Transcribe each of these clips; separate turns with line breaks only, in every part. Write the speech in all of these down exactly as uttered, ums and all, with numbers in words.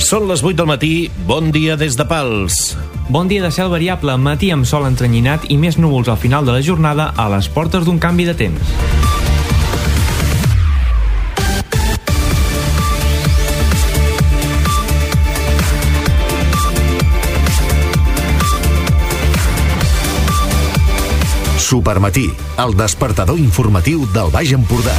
Són les vuit del matí, bon dia des de Pals.
Bon dia de cel variable, matí amb sol entrenyinat i més núvols al final de la jornada a les portes d'un canvi de temps.
Supermatí, el despertador informatiu del Baix Empordà.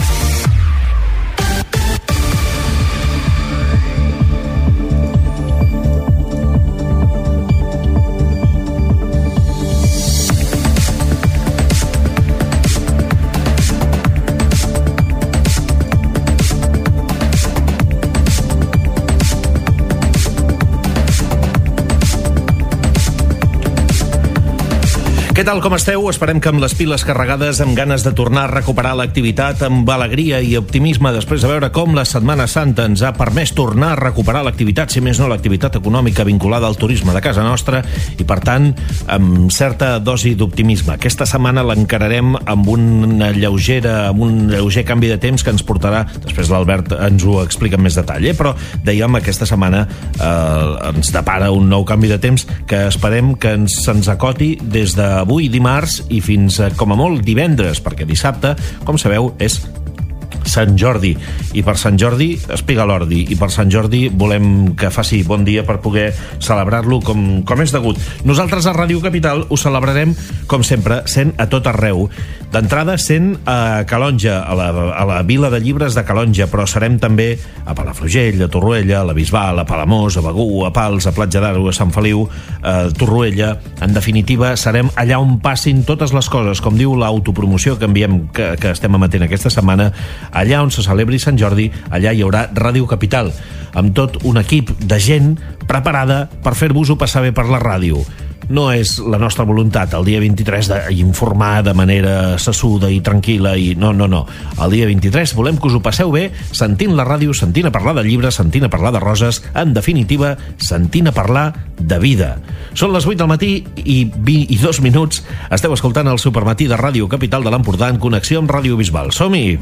Què tal, com esteu? Esperem que amb les piles carregades, amb ganes de tornar a recuperar l'activitat, amb alegria i optimisme, després de veure com la Setmana Santa ens ha permès tornar a recuperar l'activitat, si més no l'activitat econòmica vinculada al turisme de casa nostra, i per tant, amb certa dosi d'optimisme. Aquesta setmana l'encararem amb una lleugera, amb un lleuger canvi de temps que ens portarà, després l'Albert ens ho explica amb més detall, eh? Però dèiem, aquesta setmana eh, ens depara un nou canvi de temps que esperem que ens, se'ns acoti des de avui dimarts i fins a, com a molt, divendres, perquè dissabte, com sabeu, és Sant Jordi, i per Sant Jordi espiga l'ordi, i per Sant Jordi volem que faci bon dia per poder celebrar-lo com, com és degut. Nosaltres a Ràdio Capital ho celebrarem, com sempre, sent a tot arreu. D'entrada sent a Calonja, a la, a la Vila de Llibres de Calonja, però serem també a Palafrugell, a Torroella, a la Bisbal, a Palamós, a Begur, a Pals, a Platja d'Aro, a Sant Feliu, a Torroella. En definitiva, serem allà on passin totes les coses, com diu l'autopromoció que enviem, que, que estem emetent aquesta setmana. Allà on se celebri Sant Jordi, allà hi haurà Ràdio Capital, amb tot un equip de gent preparada per fer-vos-ho passar bé per la ràdio. No és la nostra voluntat el dia vint-i-tres d'informar de manera sessuda i tranquil·la i no, no, no. El dia vint-i-tres volem que us ho passeu bé sentint la ràdio, sentint a parlar de llibres, sentint a parlar de roses, en definitiva, sentint a parlar de vida. Són les vuit del matí i vint i dos minuts. Esteu escoltant el Supermatí de Ràdio Capital de l'Empordà en connexió amb Ràdio Bisbal. Som-hi!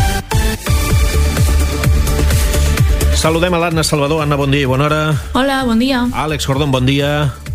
Saludem a l'Anna Salvador. Anna, bon dia i bona hora.
Hola, bon dia.
Àlex Gordon, bon dia.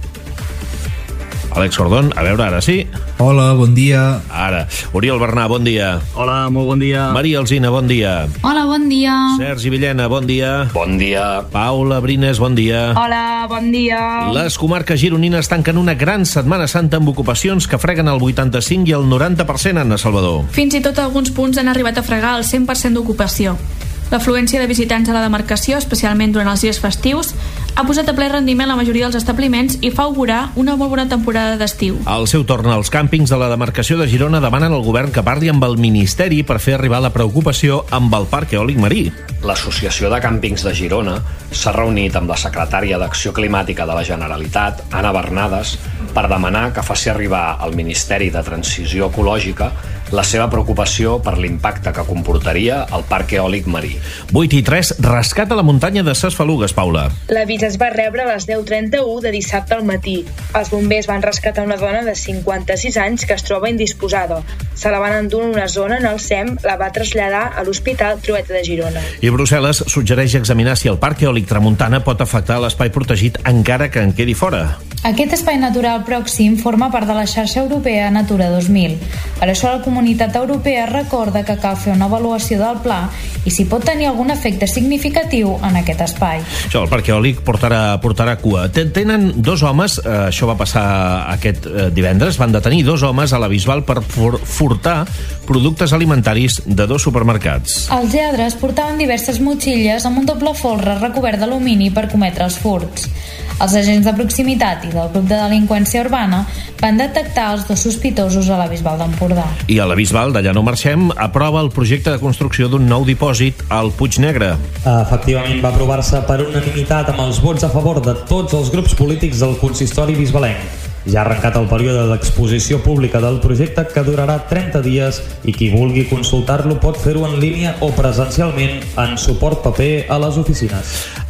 Àlex Gordon, a veure, ara sí.
Hola, bon dia.
Ara. Oriol Bernà, bon dia.
Hola, molt bon dia.
Maria Alsina, bon dia.
Hola, bon dia.
Sergi Villena, bon dia.
Bon dia.
Paula Brines, bon dia.
Hola, bon dia.
Les comarques gironines tanquen una gran Setmana Santa amb ocupacions que freguen el vuitanta-cinc i el noranta per cent, Anna Salvador.
Fins i tot alguns punts han arribat a fregar el cent per cent d'ocupació. L'afluència de visitants a la demarcació, especialment durant els dies festius, ha posat a ple rendiment la majoria dels establiments i fa augurar una molt bona temporada d'estiu.
Al seu torn, els càmpings de la demarcació de Girona demanen al govern que parli amb el Ministeri per fer arribar la preocupació amb el parc eòlic marí.
L'Associació de Càmpings de Girona s'ha reunit amb la secretària d'Acció Climàtica de la Generalitat, Anna Bernades, per demanar que faci arribar al Ministeri de Transició Ecològica la seva preocupació per l'impacte que comportaria el parc eòlic marí.
vuit i tres, rescat a la muntanya de Ses Falugues, Paula.
L'avís es va rebre a les deu trenta-u de dissabte al matí. Els bombers van rescatar una dona de cinquanta-sis anys que es troba indisposada. Se la van endur en una zona en el S E M, la va traslladar a l'Hospital Trueta de Girona.
I Brussel·les suggereix examinar si el parc eòlic Tramuntana pot afectar l'espai protegit encara que en quedi fora.
Aquest espai natural pròxim forma part de la xarxa europea Natura dos mil. Per això la Comunitat Europea recorda que cal fer una avaluació del pla i si pot tenir algun efecte significatiu en aquest espai.
Això, el parc eòlic portarà, portarà cua. Tenen dos homes, eh, això va passar aquest eh, divendres, van detenir dos homes a la Bisbal per for furtar productes alimentaris de dos supermercats.
Els lladres portaven diverses motxilles amb un doble folre recobert d'alumini per cometre els furts. Els agents de proximitat i del grup de delinqüència urbana van detectar els dos sospitosos a la Bisbal d'Empordà.
I a la Bisbal, d'allà no marxem, aprova el projecte de construcció d'un nou dipòsit al Puig Negre.
Efectivament, va aprovar-se per unanimitat amb els vots a favor de tots els grups polítics del consistori bisbalenc. Ja ha arrencat el període d'exposició pública del projecte, que durarà trenta dies, i qui vulgui consultar-lo pot fer-ho en línia o presencialment en suport paper a les oficines.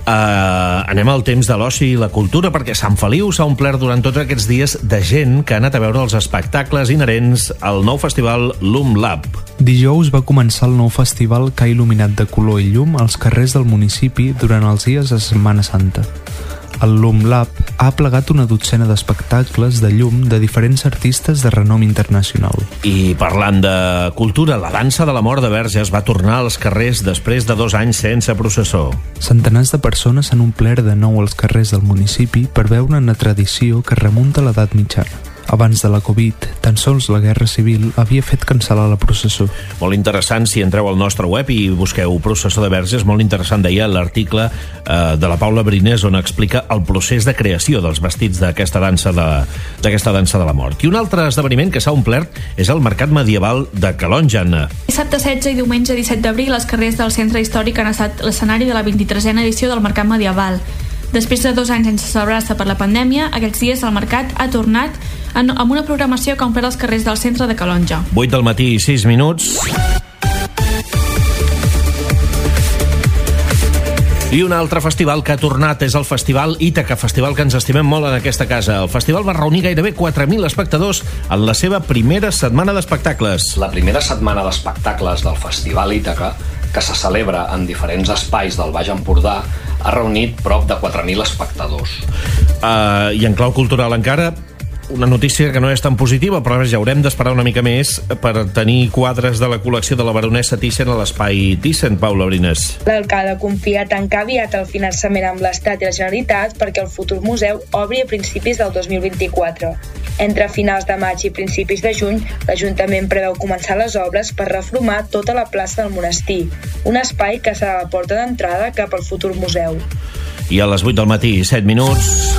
Uh, anem al temps de l'oci i la cultura, perquè Sant Feliu s'ha omplert durant tots aquests dies de gent que ha anat a veure els espectacles inherents al nou festival Llum Lab.
Dijous va començar el nou festival que ha il·luminat de color i llum els carrers del municipi durant els dies de Setmana Santa. El Llum Lab ha plegat una dotzena d'espectacles de llum de diferents artistes de renom internacional.
I parlant de cultura, la dansa de la Mort de Verges va tornar als carrers després de dos anys sense processó.
Centenars de persones s'han omplert de nou als carrers del municipi per veure una tradició que remunta a l'edat mitjana. Abans de la Covid, tan sols la Guerra Civil havia fet cancel·lar la processó.
Molt interessant, si entreu al nostre web i busqueu Processó de Verges, molt interessant, deia l'article eh, de la Paula Brinés, on explica el procés de creació dels vestits d'aquesta dansa de, d'aquesta dansa de la mort. I un altre esdeveniment que s'ha omplert és el Mercat Medieval de Calonge.
Dissabte setze i diumenge disset d'abril, els carrers del centre històric han estat l'escenari de la vint-i-tresena edició del Mercat Medieval. Després de dos anys sense celebrar-se per la pandèmia, aquests dies el mercat ha tornat en, amb una programació que ha omplert els carrers del centre de Calonge.
vuit del matí i sis minuts. I un altre festival que ha tornat és el Festival Ítaca, festival que ens estimem molt en aquesta casa. El festival va reunir gairebé quatre mil espectadors en la seva primera setmana d'espectacles.
La primera setmana d'espectacles del Festival Ítaca, que se celebra en diferents espais del Baix Empordà, ha reunit prop de quatre mil espectadors.
Uh, I en clau cultural encara, una notícia que no és tan positiva, però ja haurem d'esperar una mica més per tenir quadres de la col·lecció de la baronessa Thyssen a l'espai Thyssen, Paula Brines.
L'alcalde confia tancar aviat el finançament amb l'Estat i la Generalitat perquè el futur museu obri a principis del dos mil vint-i-quatre. Entre finals de maig i principis de juny, l'Ajuntament preveu començar les obres per reformar tota la plaça del monestir, un espai que serà la porta d'entrada cap al futur museu.
I a les vuit del matí, set minuts...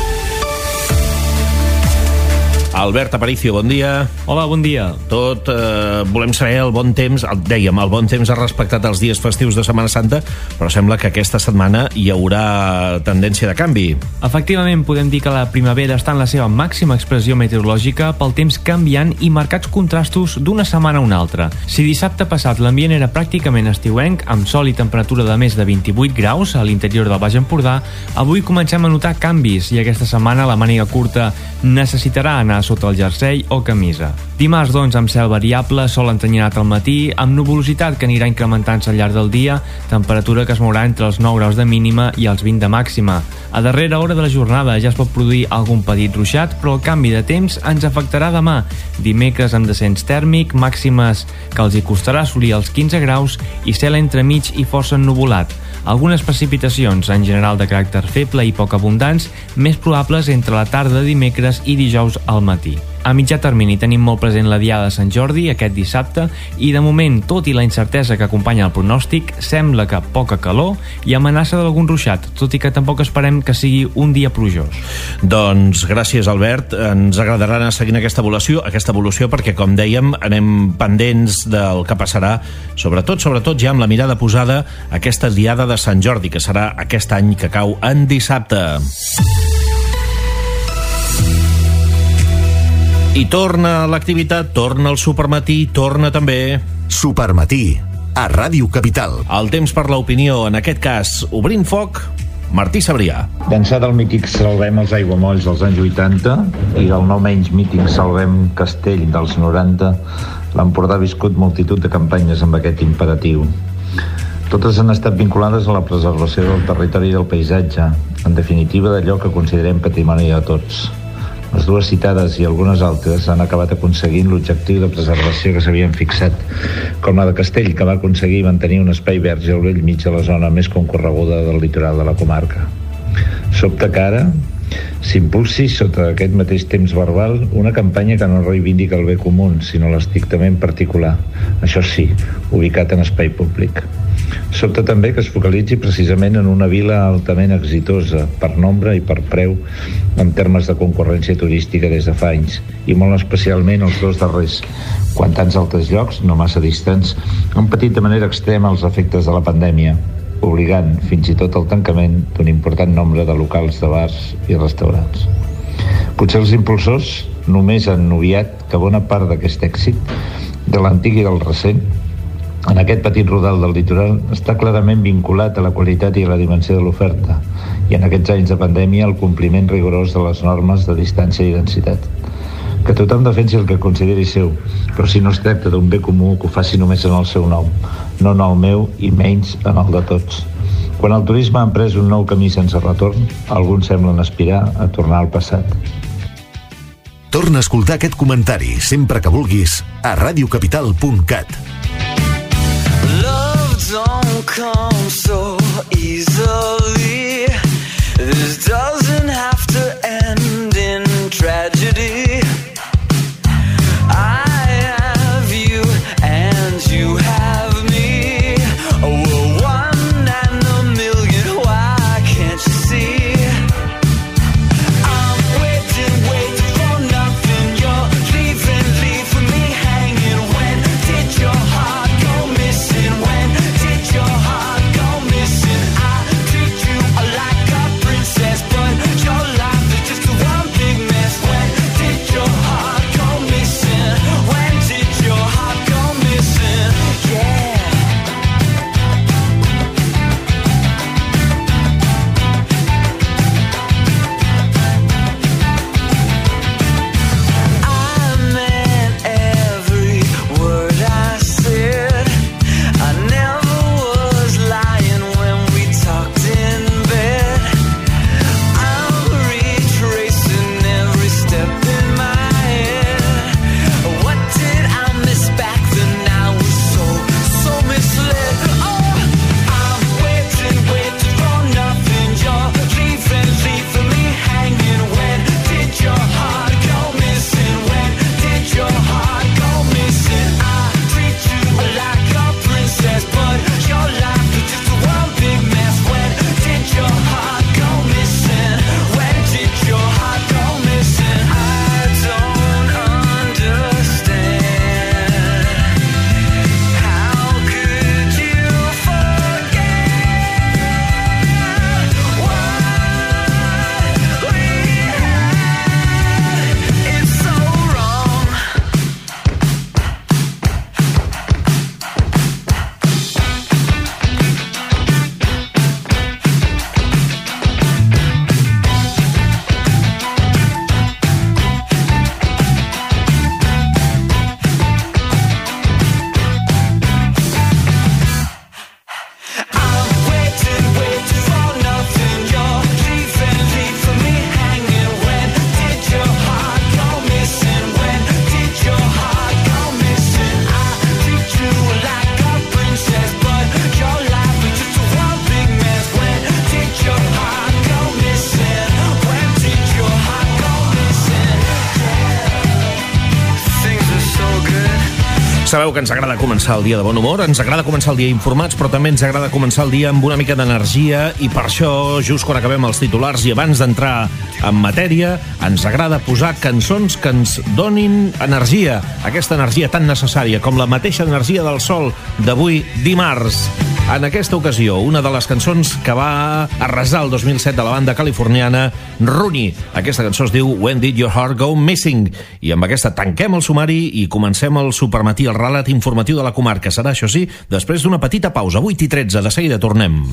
Albert Aparicio, bon dia.
Hola, bon dia.
Tot, eh, volem saber el bon temps, el, dèiem, el bon temps ha respectat els dies festius de Setmana Santa, però sembla que aquesta setmana hi haurà tendència de canvi.
Efectivament, podem dir que la primavera està en la seva màxima expressió meteorològica pel temps canviant i marcats contrastos d'una setmana a una altra. Si dissabte passat l'ambient era pràcticament estiuenc, amb sol i temperatura de més de vint-i-vuit graus a l'interior del Baix Empordà, avui comencem a notar canvis i aquesta setmana la màniga curta necessitarà anar sota el jersei o camisa. Dimarts, doncs, amb cel variable, sol entenyanat al matí, amb nuvolositat que anirà incrementant-se al llarg del dia, temperatura que es mourà entre els nou graus de mínima i els vint de màxima. A darrera hora de la jornada ja es pot produir algun petit ruixat, però el canvi de temps ens afectarà demà. Dimecres amb descens tèrmic, màximes que els hi costarà assolir els quinze graus i cel entremig i força ennuvolat. Algunes precipitacions, en general de caràcter feble i poc abundants, més probables entre la tarda de dimecres i dijous al matí. A mitjà termini tenim molt present la Diada de Sant Jordi aquest dissabte i de moment, tot i la incertesa que acompanya el pronòstic, sembla que poca calor i amenaça d'algun ruixat, tot i que tampoc esperem que sigui un dia plujós.
Doncs gràcies, Albert. Ens agradarà anar seguint aquesta evolució, aquesta evolució perquè, com dèiem, anem pendents del que passarà, sobretot, sobretot ja amb la mirada posada a aquesta Diada de Sant Jordi, que serà aquest any que cau en dissabte. I torna l'activitat, torna el Supermatí, torna també...
Supermatí, a Ràdio Capital.
El temps per l'opinió, en aquest cas, obrint foc, Martí Sabrià.
D'ençà del mític Salvem els aiguamolls dels anys vuitanta i del no menys mític Salvem Castell dels noranta, l'Empordà ha viscut multitud de campanyes amb aquest imperatiu. Totes han estat vinculades a la preservació del territori i del paisatge, en definitiva d'allò que considerem patrimoni de tots. Les dues citades i algunes altres han acabat aconseguint l'objectiu de preservació que s'havien fixat, com la de Castell, que va aconseguir mantenir un espai verge al bell mig de la zona més concorreguda del litoral de la comarca. Sobta que ara s'impulsi sota aquest mateix temps verbal una campanya que no reivindica el bé comú, sinó l'estrictament particular, això sí, ubicat en espai públic. Sobta també que es focalitzi precisament en una vila altament exitosa per nombre i per preu en termes de concurrència turística des de fa anys, i molt especialment els dos darrers, quan tants altres llocs, no massa distants, han patit de manera extrema els efectes de la pandèmia, obligant fins i tot el tancament d'un important nombre de locals de bars i restaurants. Potser els impulsors només han obviat que bona part d'aquest èxit, de l'antic i del recent, en aquest petit rodal del litoral està clarament vinculat a la qualitat i a la dimensió de l'oferta i en aquests anys de pandèmia el compliment rigorós de les normes de distància i densitat. Que tothom defensi el que consideri seu, però si no es tracta d'un bé comú, que ho faci només en el seu nom, no en el meu i menys en el de tots. Quan el turisme ha emprès un nou camí sense retorn, alguns semblen aspirar a tornar al passat.
Torna a escoltar aquest comentari sempre que vulguis a radiocapital punt cat.
Love don't come so easily. This doesn't have to end in tragedy. I have you and you have me. We're one and a million. Why can't you see? I'm waiting, waiting for nothing. You're leaving, leaving me hanging. When did your heart go missing? When did your heart go missing? I treat you like a princess, but your life is just one big mess. When did your heart go missing? When did your heart go missing? Yeah. I meant every word I said. I never was lying when we talked in bed. I'm retracing every step in my head. What did I miss back then? I was so, so misled. Oh, I'm waiting, waiting for nothing. You're leaving, leaving me hanging. When did your heart go missing? When did your heart go missing? I treat you like a princess, but your life is just one big mess. When did your heart go missing? When did your heart go missing? I don't understand. How could you forget what we had? It's so wrong. I'm waiting, waiting for nothing. You're leaving, leaving me hanging. When did your heart go missing? When did your heart go missing? I treat you like a princess, but your life is just one big mess. When did your heart go missing? When did your heart go missing? Things are so good.
Sabeu que ens agrada començar el dia de bon humor, ens agrada començar el dia informats, però també ens agrada començar el dia amb una mica d'energia i per això, just quan acabem els titulars i abans d'entrar en matèria, ens agrada posar cançons que ens donin energia, aquesta energia tan necessària com la mateixa energia del sol d'avui dimarts. En aquesta ocasió, una de les cançons que va arrasar el dos mil set de la banda californiana Rooney. Aquesta cançó es diu When Did Your Heart Go Missing? I amb aquesta tanquem el sumari i comencem el supermatí, el relat informatiu de la comarca. Serà, això sí, després d'una petita pausa. vuit i tretze, de seguida tornem.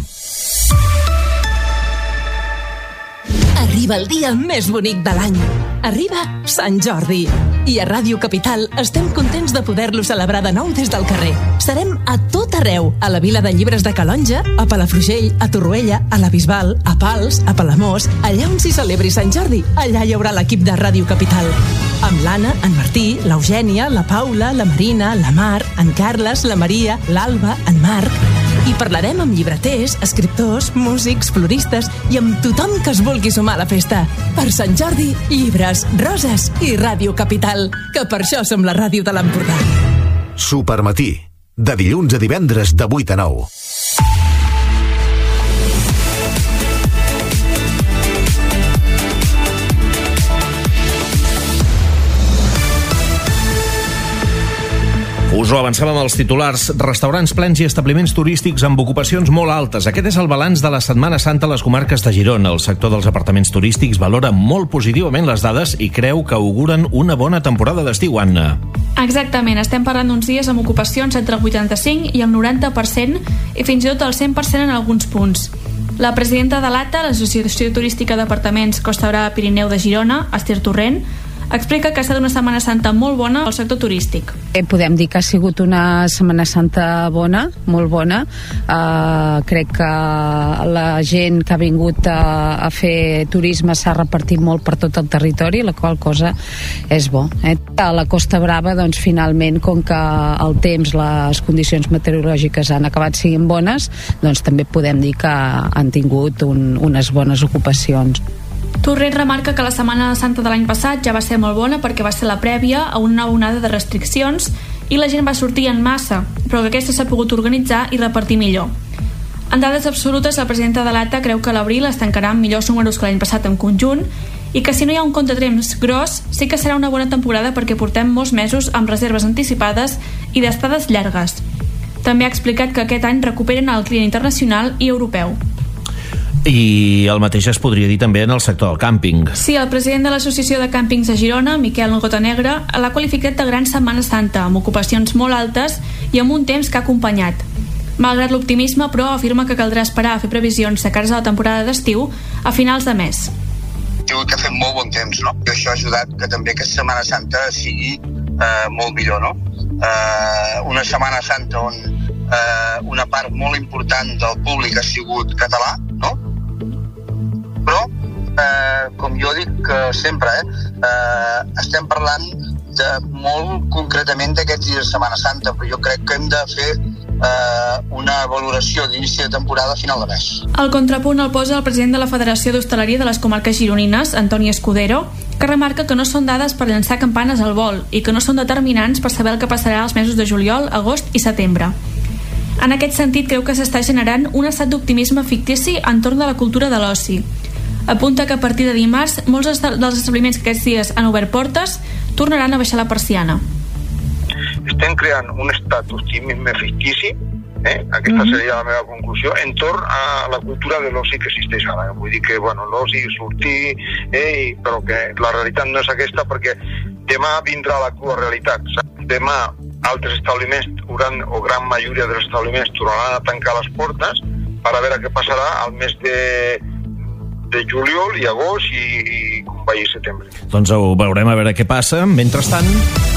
Arriba el dia més bonic de l'any. Arriba Sant Jordi. I a Ràdio Capital estem contents de poder-lo celebrar de nou des del carrer. Serem a tot arreu, a la Vila de Llibres de Calonja, a Palafrugell, a Torroella, a la Bisbal, a Pals, a Palamós, allà on s'hi celebri Sant Jordi. Allà hi haurà l'equip de Ràdio Capital. Amb l'Anna, en Martí, l'Eugènia, la Paula, la Marina, la Mar, en Carles, la Maria, l'Alba, en Marc. I parlarem amb llibreters, escriptors, músics, floristes i amb tothom que es vulgui sumar a la festa. Per Sant Jordi, llibres, roses i Ràdio Capital, que per això som la ràdio de l'Empordà.
Supermatí, de dilluns a divendres de vuit a nou.
Us ho avancem amb els titulars. Restaurants plens i establiments turístics amb ocupacions molt altes. Aquest és el balanç de la Setmana Santa a les comarques de Girona. El sector dels apartaments turístics valora molt positivament les dades i creu que auguren una bona temporada d'estiu, Anna.
Exactament, estem parlant d'uns dies amb ocupacions entre el vuitanta-cinc i el noranta per cent i fins i tot el cent per cent en alguns punts. La presidenta de l'A T A, l'Associació Turística d'Apartaments Costa Brava Pirineu de Girona, Esther Torrent, explica que ha estat una Setmana Santa molt bona al sector turístic.
Podem dir que ha sigut una Setmana Santa bona, molt bona. Uh, crec que la gent que ha vingut a, a fer turisme s'ha repartit molt per tot el territori, la qual cosa és bo. Eh? A la Costa Brava, doncs, finalment, com que el temps, les condicions meteorològiques han acabat sent bones, doncs també podem dir que han tingut un, unes bones ocupacions.
Torrent remarca que la Setmana Santa de l'any passat ja va ser molt bona perquè va ser la prèvia a una onada de restriccions i la gent va sortir en massa, però que aquesta s'ha pogut organitzar i repartir millor. En dades absolutes, la presidenta de l'A T A creu que l'abril es tancarà amb millors números que l'any passat en conjunt i que si no hi ha un contratemps gros, sí que serà una bona temporada perquè portem molts mesos amb reserves anticipades i d'estades llargues. També ha explicat que aquest any recuperen el client internacional i europeu.
I el mateix es podria dir també en el sector del càmping.
Sí, el president de l'Associació de Càmpings de Girona, Miquel Gotanegra, l'ha qualificat de gran Setmana Santa, amb ocupacions molt altes i amb un temps que ha acompanyat. Malgrat l'optimisme, però, afirma que caldrà esperar a fer previsions de cares a la temporada d'estiu a finals de mes.
Diu que ha fet molt bon temps, no? I això ha ajudat que també aquesta Setmana Santa sigui eh, molt millor, no? Eh, una Setmana Santa on eh, una part molt important del públic ha sigut català, no? Però, eh, com jo dic eh, sempre, eh, eh, estem parlant de molt concretament d'aquests dies de Setmana Santa, però jo crec que hem de fer eh, una valoració d'inici de temporada a final de mes.
El contrapunt el posa el president de la Federació d'Hostaleria de les Comarques Gironines, Antoni Escudero, que remarca que no són dades per llançar campanes al vol i que no són determinants per saber el que passarà als mesos de juliol, agost i setembre. En aquest sentit, creu que s'està generant un estat d'optimisme fictici entorn de la cultura de l'oci. Apunta que a partir de dimarts, molts dels establiments que aquests dies han obert portes tornaran a baixar la persiana.
Estem creant un estat d'optimisme fictici, eh? aquesta mm-hmm. seria la meva conclusió, entorn a la cultura de l'oci que existeix ara. Vull dir que bueno, l'oci, sortir, eh? però que la realitat no és aquesta perquè demà vindrà la crua realitat. Demà altres establiments, gran, o gran majoria dels establiments, tornaran a tancar les portes per a veure què passarà al mes de, de juliol i agost i, i com vagi setembre.
Doncs ho veurem a veure què passa. Mentrestant...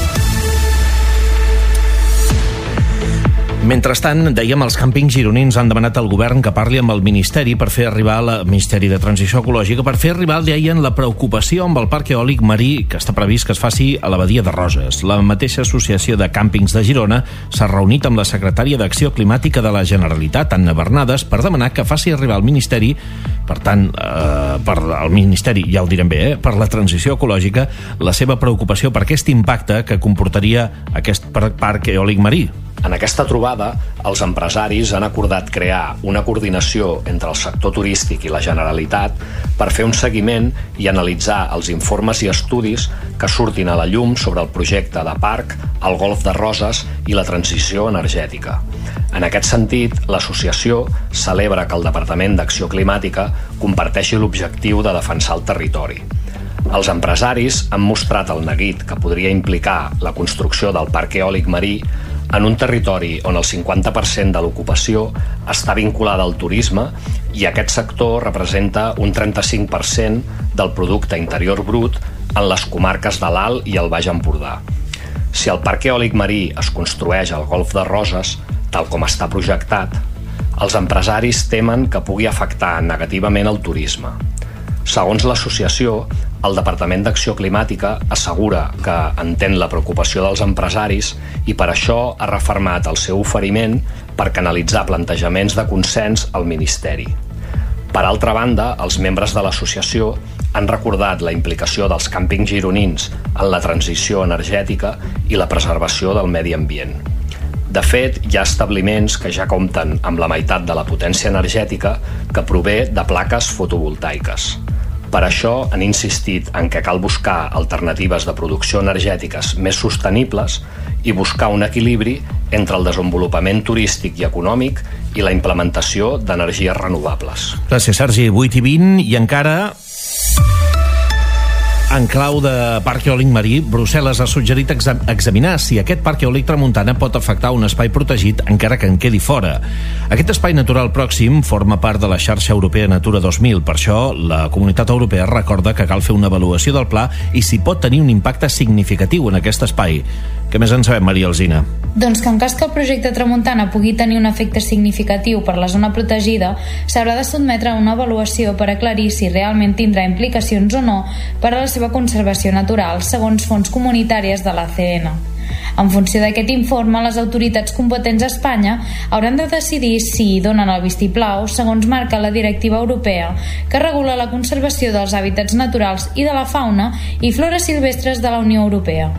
Mentrestant, dèiem, els càmpings gironins han demanat al govern que parli amb el Ministeri per fer arribar el Ministeri de Transició Ecològica per fer arribar, deien, la preocupació amb el parc eòlic marí que està previst que es faci a la Badia de Roses. La mateixa associació de càmpings de Girona s'ha reunit amb la secretària d'Acció Climàtica de la Generalitat, Anna Bernades, per demanar que faci arribar al Ministeri, per tant, eh, per al Ministeri, ja ho direm bé, eh, per la transició ecològica, la seva preocupació per aquest impacte que comportaria aquest parc eòlic marí.
En aquesta trobada, els empresaris han acordat crear una coordinació entre el sector turístic i la Generalitat per fer un seguiment i analitzar els informes i estudis que surtin a la llum sobre el projecte de parc, el Golf de Roses i la transició energètica. En aquest sentit, l'associació celebra que el Departament d'Acció Climàtica comparteixi l'objectiu de defensar el territori. Els empresaris han mostrat el neguit que podria implicar la construcció del parc eòlic marí en un territori on el cinquanta per cent de l'ocupació està vinculada al turisme i aquest sector representa un trenta-cinc per cent del producte interior brut en les comarques de l'Alt i el Baix Empordà. Si el parc eòlic marí es construeix al Golf de Roses, tal com està projectat, els empresaris temen que pugui afectar negativament el turisme. Segons l'associació, el Departament d'Acció Climàtica assegura que entén la preocupació dels empresaris i per això ha refermat el seu oferiment per canalitzar plantejaments de consens al Ministeri. Per altra banda, els membres de l'associació han recordat la implicació dels càmpings gironins en la transició energètica i la preservació del medi ambient. De fet, hi ha establiments que ja compten amb la meitat de la potència energètica que prové de plaques fotovoltaiques. Per això han insistit en que cal buscar alternatives de producció energètiques més sostenibles i buscar un equilibri entre el desenvolupament turístic i econòmic i la implementació d'energies renovables.
Gràcies, Sergi. vuit i vint i encara... En clau de parc eòlic marí, Brussel·les ha suggerit exam examinar si aquest parc eòlic tramuntana pot afectar un espai protegit encara que en quedi fora. Aquest espai natural pròxim forma part de la xarxa europea Natura dos mil. Per això, la Comunitat Europea recorda que cal fer una avaluació del pla i si pot tenir un impacte significatiu en aquest espai. Què més en sabem, Maria Alsina?
Doncs que en cas que el projecte Tramuntana pugui tenir un efecte significatiu per la zona protegida, s'haurà de sotmetre a una avaluació per aclarir si realment tindrà implicacions o no per a la seva conservació natural, segons fonts comunitàries de l'A C N. En funció d'aquest informe, les autoritats competents a Espanya hauran de decidir si donen el vistiplau, segons marca la directiva europea, que regula la conservació dels hàbitats naturals i de la fauna i flora silvestres de la Unió Europea.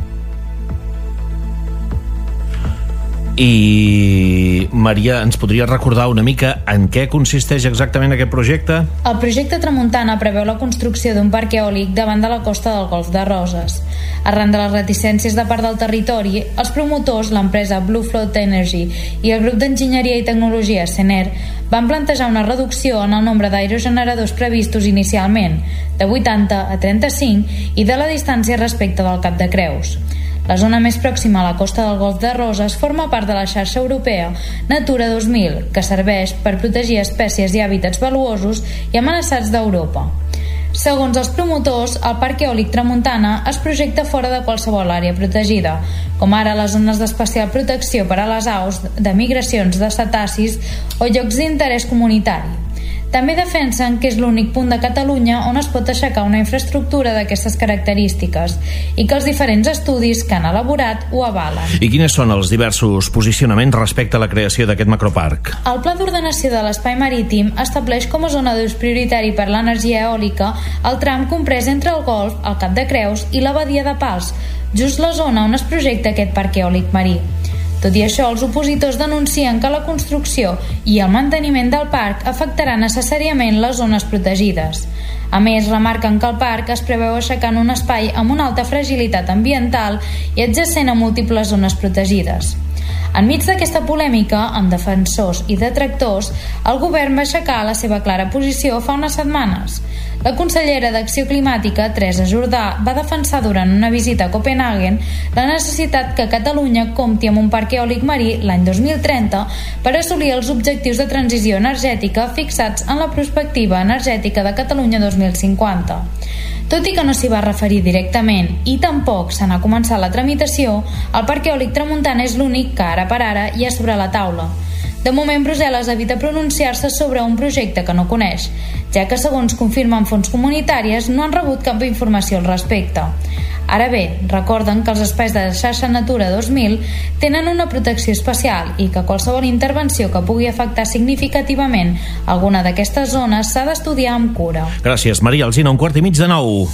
I, Maria, ens podries recordar una mica en què consisteix exactament aquest projecte?
El projecte Tramuntana preveu la construcció d'un parc eòlic davant de la costa del Golf de Roses. Arran de les reticències de part del territori, els promotors, l'empresa Blue Float Energy i el grup d'enginyeria i tecnologia Sener van plantejar una reducció en el nombre d'aerogeneradors previstos inicialment, de vuitanta a trenta-cinc, i de la distància respecte del Cap de Creus. La zona més pròxima a la costa del Golf de Roses forma part de la xarxa europea Natura dos mil, que serveix per protegir espècies i hàbitats valuosos i amenaçats d'Europa. Segons els promotors, el parc eòlic Tramuntana es projecta fora de qualsevol àrea protegida, com ara les zones d'especial protecció per a les aus, de migracions de cetacis o llocs d'interès comunitari. També defensen que és l'únic punt de Catalunya on es pot aixecar una infraestructura d'aquestes característiques i que els diferents estudis que han elaborat ho avalen.
I quins són els diversos posicionaments respecte a la creació d'aquest macroparc?
El Pla d'Ordenació de l'Espai Marítim estableix com a zona d'ús prioritari per l'energia eòlica el tram comprès entre el Golf, el Cap de Creus i la Badia de Pals, just la zona on es projecta aquest parc eòlic marí. Tot i això, els opositors denuncien que la construcció i el manteniment del parc afectarà necessàriament les zones protegides. A més, remarquen que el parc es preveu aixecar en un espai amb una alta fragilitat ambiental i adjacent a múltiples zones protegides. Enmig d'aquesta polèmica, amb defensors i detractors, el govern va aixecar la seva clara posició fa unes setmanes. La consellera d'Acció Climàtica, Teresa Jordà, va defensar durant una visita a Copenhagen la necessitat que Catalunya compti amb un parc eòlic marí l'any dos mil trenta per assolir els objectius de transició energètica fixats en la Prospectiva Energètica de Catalunya dos mil cinquanta. Tot i que no s'hi va referir directament i tampoc se n'ha començat la tramitació, el parc eòlic Tramuntana és l'únic que ara per ara hi ha sobre la taula. De moment, Brussel·les evita pronunciar-se sobre un projecte que no coneix, ja que, segons confirmen fonts comunitàries, no han rebut cap informació al respecte. Ara bé, recorden que els espais de la xarxa Natura dos mil tenen una protecció especial i que qualsevol intervenció que pugui afectar significativament alguna d'aquestes zones s'ha d'estudiar amb cura.
Gràcies, Maria Alsina, un quart i mig de nou.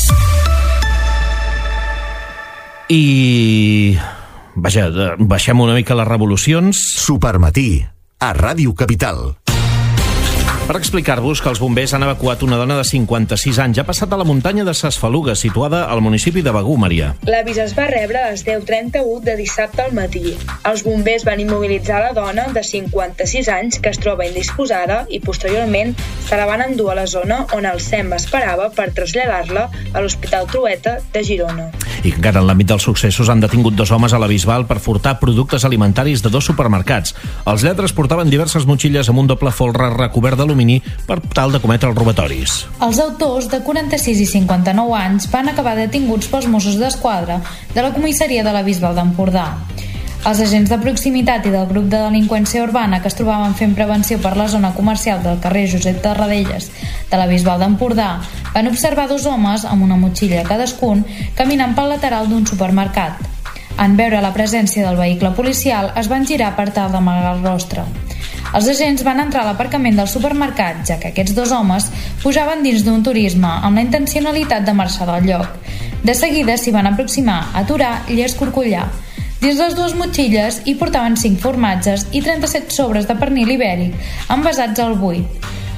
I... Vaja, baixem una mica les revolucions.
Supermatí, a Ràdio Capital.
Per explicar-vos que els bombers han evacuat una dona de cinquanta-sis anys. Ha passat a la muntanya de Ses Falugues, situada al municipi de Begur, Maria.
L'avís es va rebre a les deu trenta-u de dissabte al matí. Els bombers van immobilitzar la dona de cinquanta-sis anys que es troba indisposada i posteriorment se la van endur a la zona on el S E M esperava per traslladar-la a l'Hospital Trueta de Girona.
I encara en l'àmbit dels successos han detingut dos homes a la Bisbal per furtar productes alimentaris de dos supermercats. Els lladres portaven diverses motxilles amb un doble folre recobert d'alumini per tal de cometre els robatoris.
Els autors, de quaranta-sis i cinquanta-nou anys, van acabar detinguts pels Mossos d'Esquadra de la comissaria de la Bisbal d'Empordà. Els agents de proximitat i del grup de delinqüència urbana que es trobaven fent prevenció per la zona comercial del carrer Josep Tarradellas de la Bisbal d'Empordà van observar dos homes amb una motxilla cadascun caminant pel lateral d'un supermercat. En veure la presència del vehicle policial es van girar per tal d'amagar el rostre. Els agents van entrar a l'aparcament del supermercat, ja que aquests dos homes pujaven dins d'un turisme amb la intencionalitat de marxar del lloc. De seguida s'hi van aproximar, aturar i escorcollar. Dins les dues motxilles hi portaven cinc formatges i trenta-set sobres de pernil ibèric envasats al buit.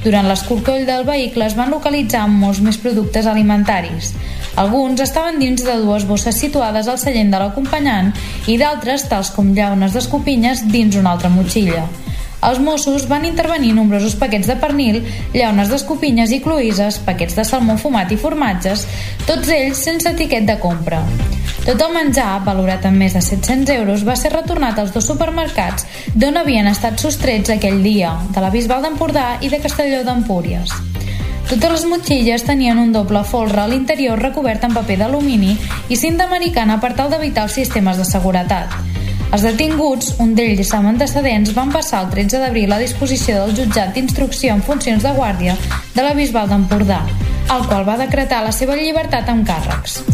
Durant l'escorcoll del vehicle es van localitzar molts més productes alimentaris. Alguns estaven dins de dues bosses situades al seient de l'acompanyant i d'altres, tals com llaunes d'escopinyes, dins una altra motxilla. Els Mossos van intervenir nombrosos paquets de pernil, llaunes d'escopinyes i cloïsses, paquets de salmó fumat i formatges, tots ells sense etiquet de compra. Tot el menjar, valorat en més de set-cents euros, va ser retornat als dos supermercats d'on havien estat sostrets aquell dia, de la Bisbal d'Empordà i de Castelló d'Empúries. Totes les motxilles tenien un doble folre a l'interior recobert en paper d'alumini i cinta americana per tal d'evitar els sistemes de seguretat. Els detinguts, un d'ells amb antecedents, van passar el tretze d'abril a disposició del jutjat d'instrucció en funcions de guàrdia de la Bisbal d'Empordà, el qual va decretar la seva llibertat amb càrrecs.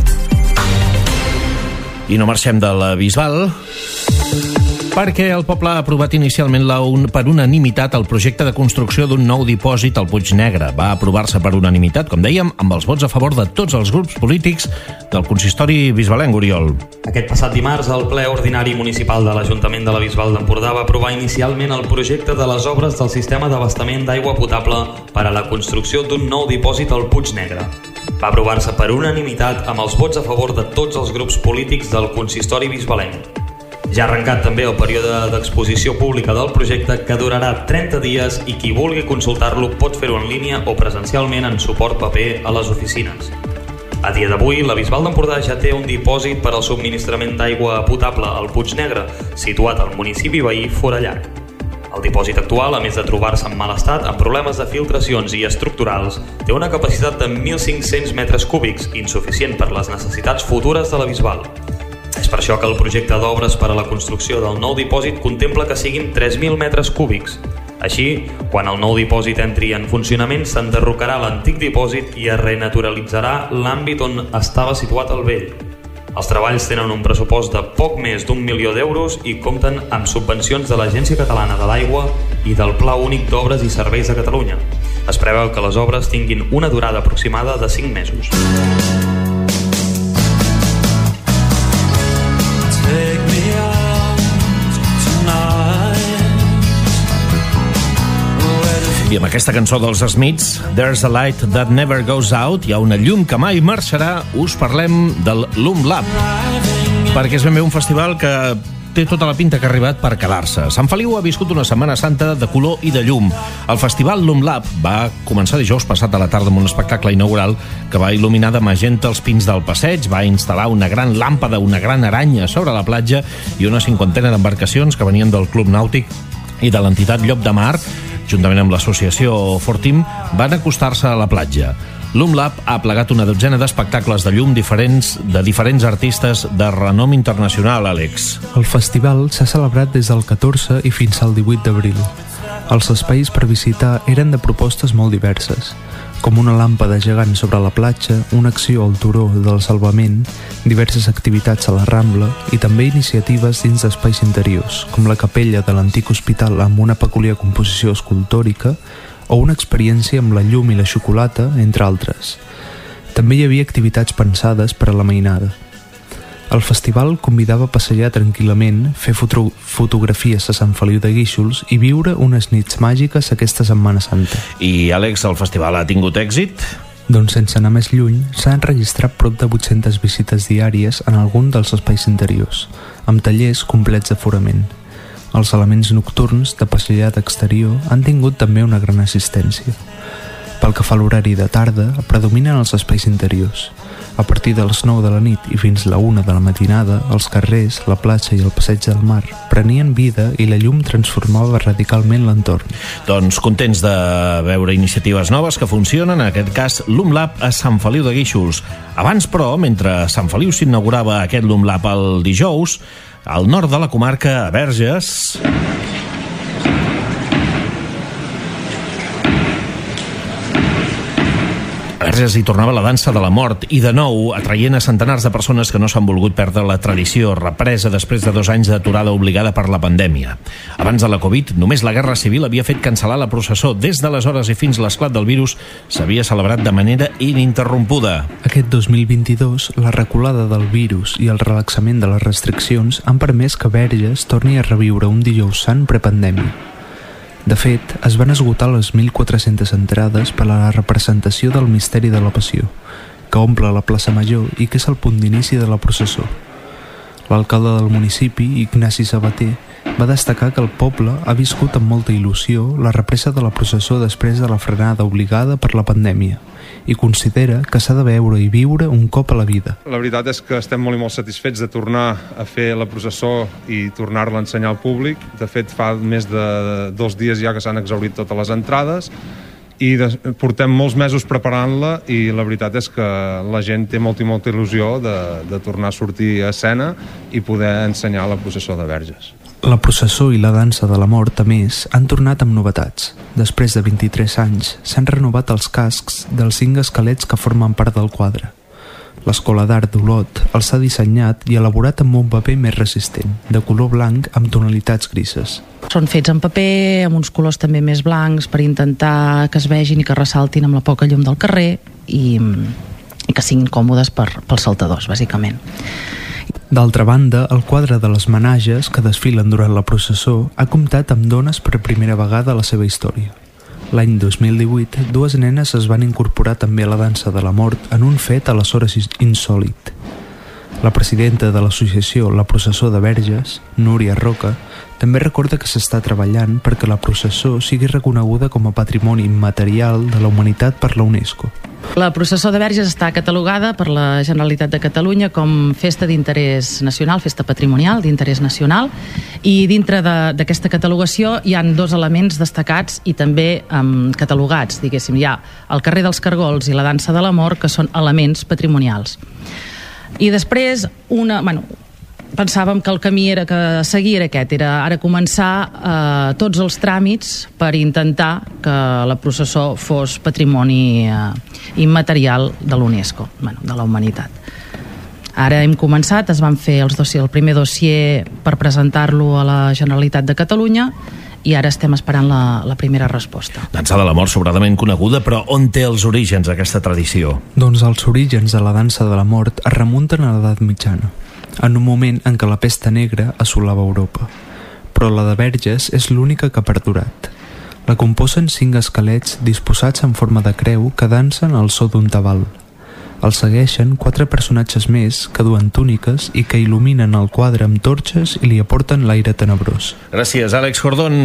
I no marxem de la Bisbal perquè el poble ha aprovat inicialment la un, per unanimitat el projecte de construcció d'un nou dipòsit al Puig Negre. Va aprovar-se per unanimitat, com dèiem, amb els vots a favor de tots els grups polítics del consistori bisbalenc, Oriol.
Aquest passat dimarts, el ple ordinari municipal de l'Ajuntament de la Bisbal d'Empordà va aprovar inicialment el projecte de les obres del sistema d'abastament d'aigua potable per a la construcció d'un nou dipòsit al Puig Negre. Va aprovar-se per unanimitat amb els vots a favor de tots els grups polítics del consistori bisbalenc. Ja ha arrencat també el període d'exposició pública del projecte, que durarà trenta dies, i qui vulgui consultar-lo pot fer-ho en línia o presencialment en suport paper a les oficines. A dia d'avui, la Bisbal d'Empordà ja té un dipòsit per al subministrament d'aigua potable al Puig Negre, situat al municipi veí Forallac. El dipòsit actual, a més de trobar-se en mal estat, amb problemes de filtracions i estructurals, té una capacitat de mil cinc-cents metres cúbics, insuficient per les necessitats futures de la Bisbal. És per això que el projecte d'obres per a la construcció del nou dipòsit contempla que siguin tres mil metres cúbics. Així, quan el nou dipòsit entri en funcionament, s'enderrocarà l'antic dipòsit i es renaturalitzarà l'àmbit on estava situat el vell. Els treballs tenen un pressupost de poc més d'un milió d'euros i compten amb subvencions de l'Agència Catalana de l'Aigua i del Pla Únic d'Obres i Serveis de Catalunya. Es preveu que les obres tinguin una durada aproximada de cinc mesos.
I amb aquesta cançó dels Smiths, There's a Light That Never Goes Out, hi ha una llum que mai marxarà, us parlem del Lum Lab, perquè és ben bé un festival que té tota la pinta que ha arribat per quedar-se. Sant Feliu ha viscut una Setmana Santa de color i de llum. El festival Lum Lab va començar dijous passat a la tarda amb un espectacle inaugural que va il·luminar de magenta els pins del passeig, va instal·lar una gran làmpada, una gran aranya sobre la platja i una cinquantena d'embarcacions que venien del Club Nàutic i de l'entitat Llop de Mar, juntament amb l'associació Fortim, van acostar-se a la platja. Lum Lab ha plegat una dotzena d'espectacles de llum diferents de diferents artistes de renom internacional, Àlex.
El festival s'ha celebrat des del catorze i fins al divuit d'abril. Els espais per visitar eren de propostes molt diverses, com una làmpada gegant sobre la platja, una acció al turó del salvament, diverses activitats a la Rambla i també iniciatives dins d'espais interiors, com la capella de l'antic hospital amb una peculiar composició escultòrica o una experiència amb la llum i la xocolata, entre altres. També hi havia activitats pensades per a la mainada. El festival convidava a passejar tranquil·lament, fer foto fotografies a Sant Feliu de Guíxols i viure unes nits màgiques aquesta Setmana Santa.
I, Àlex, el festival ha tingut èxit?
Doncs sense anar més lluny, s'han registrat prop de vuit-centes visites diàries en algun dels espais interiors, amb tallers complets d'aforament. Els elements nocturns de passejada exterior han tingut també una gran assistència. Pel que fa a l'horari de tarda, predominen els espais interiors. A partir de les nou de la nit i fins la una de la matinada, els carrers, la platja i el passeig del mar prenien vida i la llum transformava radicalment l'entorn.
Doncs contents de veure iniciatives noves que funcionen, en aquest cas Lum Lab a Sant Feliu de Guíxols. Abans, però, mentre Sant Feliu s'inaugurava aquest Lum Lab el dijous, al nord de la comarca, a Verges, Verges hi tornava la dansa de la mort i de nou atraient a centenars de persones que no s'han volgut perdre la tradició represa després de dos anys d'aturada obligada per la pandèmia. Abans de la Covid, només la Guerra Civil havia fet cancel·lar la processó. Des d'aleshores i fins l'esclat del virus s'havia celebrat de manera ininterrompuda.
Aquest dos mil vint-i-dos, la reculada del virus i el relaxament de les restriccions han permès que Verges torni a reviure un dijous sant prepandèmia. De fet, es van esgotar les mil quatre-centes entrades per a la representació del Misteri de la Passió, que omple la plaça Major i que és el punt d'inici de la processó. L'alcalde del municipi, Ignasi Sabater, va destacar que el poble ha viscut amb molta il·lusió la represa de la processó després de la frenada obligada per la pandèmia i considera que s'ha de veure i viure un cop a la vida.
La veritat és que estem molt i molt satisfets de tornar a fer la processó i tornar-la a ensenyar al públic. De fet, fa més de dos dies ja que s'han exhaurit totes les entrades i de, portem molts mesos preparant-la i la veritat és que la gent té molta i molta il·lusió de, de tornar a sortir a escena i poder ensenyar la processó de Verges.
La processó i la dansa de la mort, a més, han tornat amb novetats. Després de vint-i-tres anys, s'han renovat els cascs dels cinc esquelets que formen part del quadre. L'Escola d'Art d'Olot els ha dissenyat i elaborat amb un paper més resistent, de color blanc amb tonalitats grises.
Són fets en paper, amb uns colors també més blancs, per intentar que es vegin i que ressaltin amb la poca llum del carrer i, i que siguin còmodes per, pels saltadors, bàsicament.
D'altra banda, el quadre de les menages que desfilen durant la processó ha comptat amb dones per primera vegada a la seva història. L'any dos mil divuit, dues nenes es van incorporar també a la dansa de la mort en un fet aleshores insòlit. La presidenta de l'associació La Processó de Verges, Núria Roca, també recorda que s'està treballant perquè la processó sigui reconeguda com a patrimoni immaterial de la humanitat per la UNESCO.
La processó de Verges està catalogada per la Generalitat de Catalunya com festa d'interès nacional, festa patrimonial d'interès nacional, i dintre d'aquesta catalogació hi han dos elements destacats i també um, catalogats, diguéssim. Hi ha el carrer dels Cargols i la dansa de l'amor, que són elements patrimonials. I després, una, bueno, pensàvem que el camí era que seguir era aquest, era ara començar eh, tots els tràmits per intentar que la processó fos patrimoni eh, immaterial de l'UNESCO, bueno, de la humanitat. Ara hem començat, es van fer els dossier, el primer dossier per presentar-lo a la Generalitat de Catalunya i ara estem esperant la, la primera resposta.
Dansa de la mort sobradament coneguda, però on té els orígens aquesta tradició?
Doncs els orígens de la dansa de la mort es remunten a l'edat mitjana, en un moment en què la pesta negra assolava Europa. Però la de Verges és l'única que ha perdurat. La composen cinc esquelets disposats en forma de creu que dansen al so d'un tabal. Els segueixen quatre personatges més que duen túniques i que il·luminen el quadre amb torxes i li aporten l'aire tenebrós.
Gràcies, Àlex Jordón.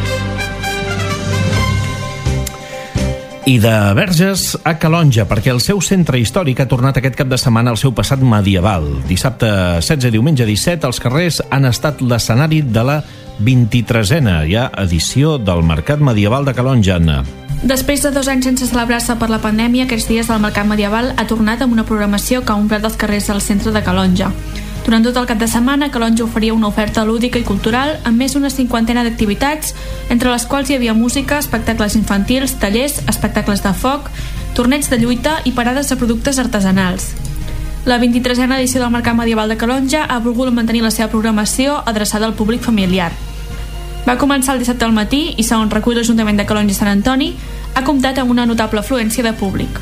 I de Verges a Calonja, perquè el seu centre històric ha tornat aquest cap de setmana al seu passat medieval. Dissabte setze i diumenge disset, els carrers han estat l'escenari de la vint-i-tresena ja edició del Mercat Medieval de Calonja, Anna.
Després de dos anys sense celebrar-se per la pandèmia, aquests dies del Mercat Medieval ha tornat amb una programació que ha omplert els carrers del centre de Calonja. Durant tot el cap de setmana, Calonja oferia una oferta lúdica i cultural amb més d'una cinquantena d'activitats, entre les quals hi havia música, espectacles infantils, tallers, espectacles de foc, torneigs de lluita i parades de productes artesanals. La vint-i-tresena edició del Mercat Medieval de Calonja ha volgut mantenir la seva programació adreçada al públic familiar. Va començar el dissabte al matí i, segons recull l'Ajuntament de Calonja i Sant Antoni, ha comptat amb una notable afluència de públic.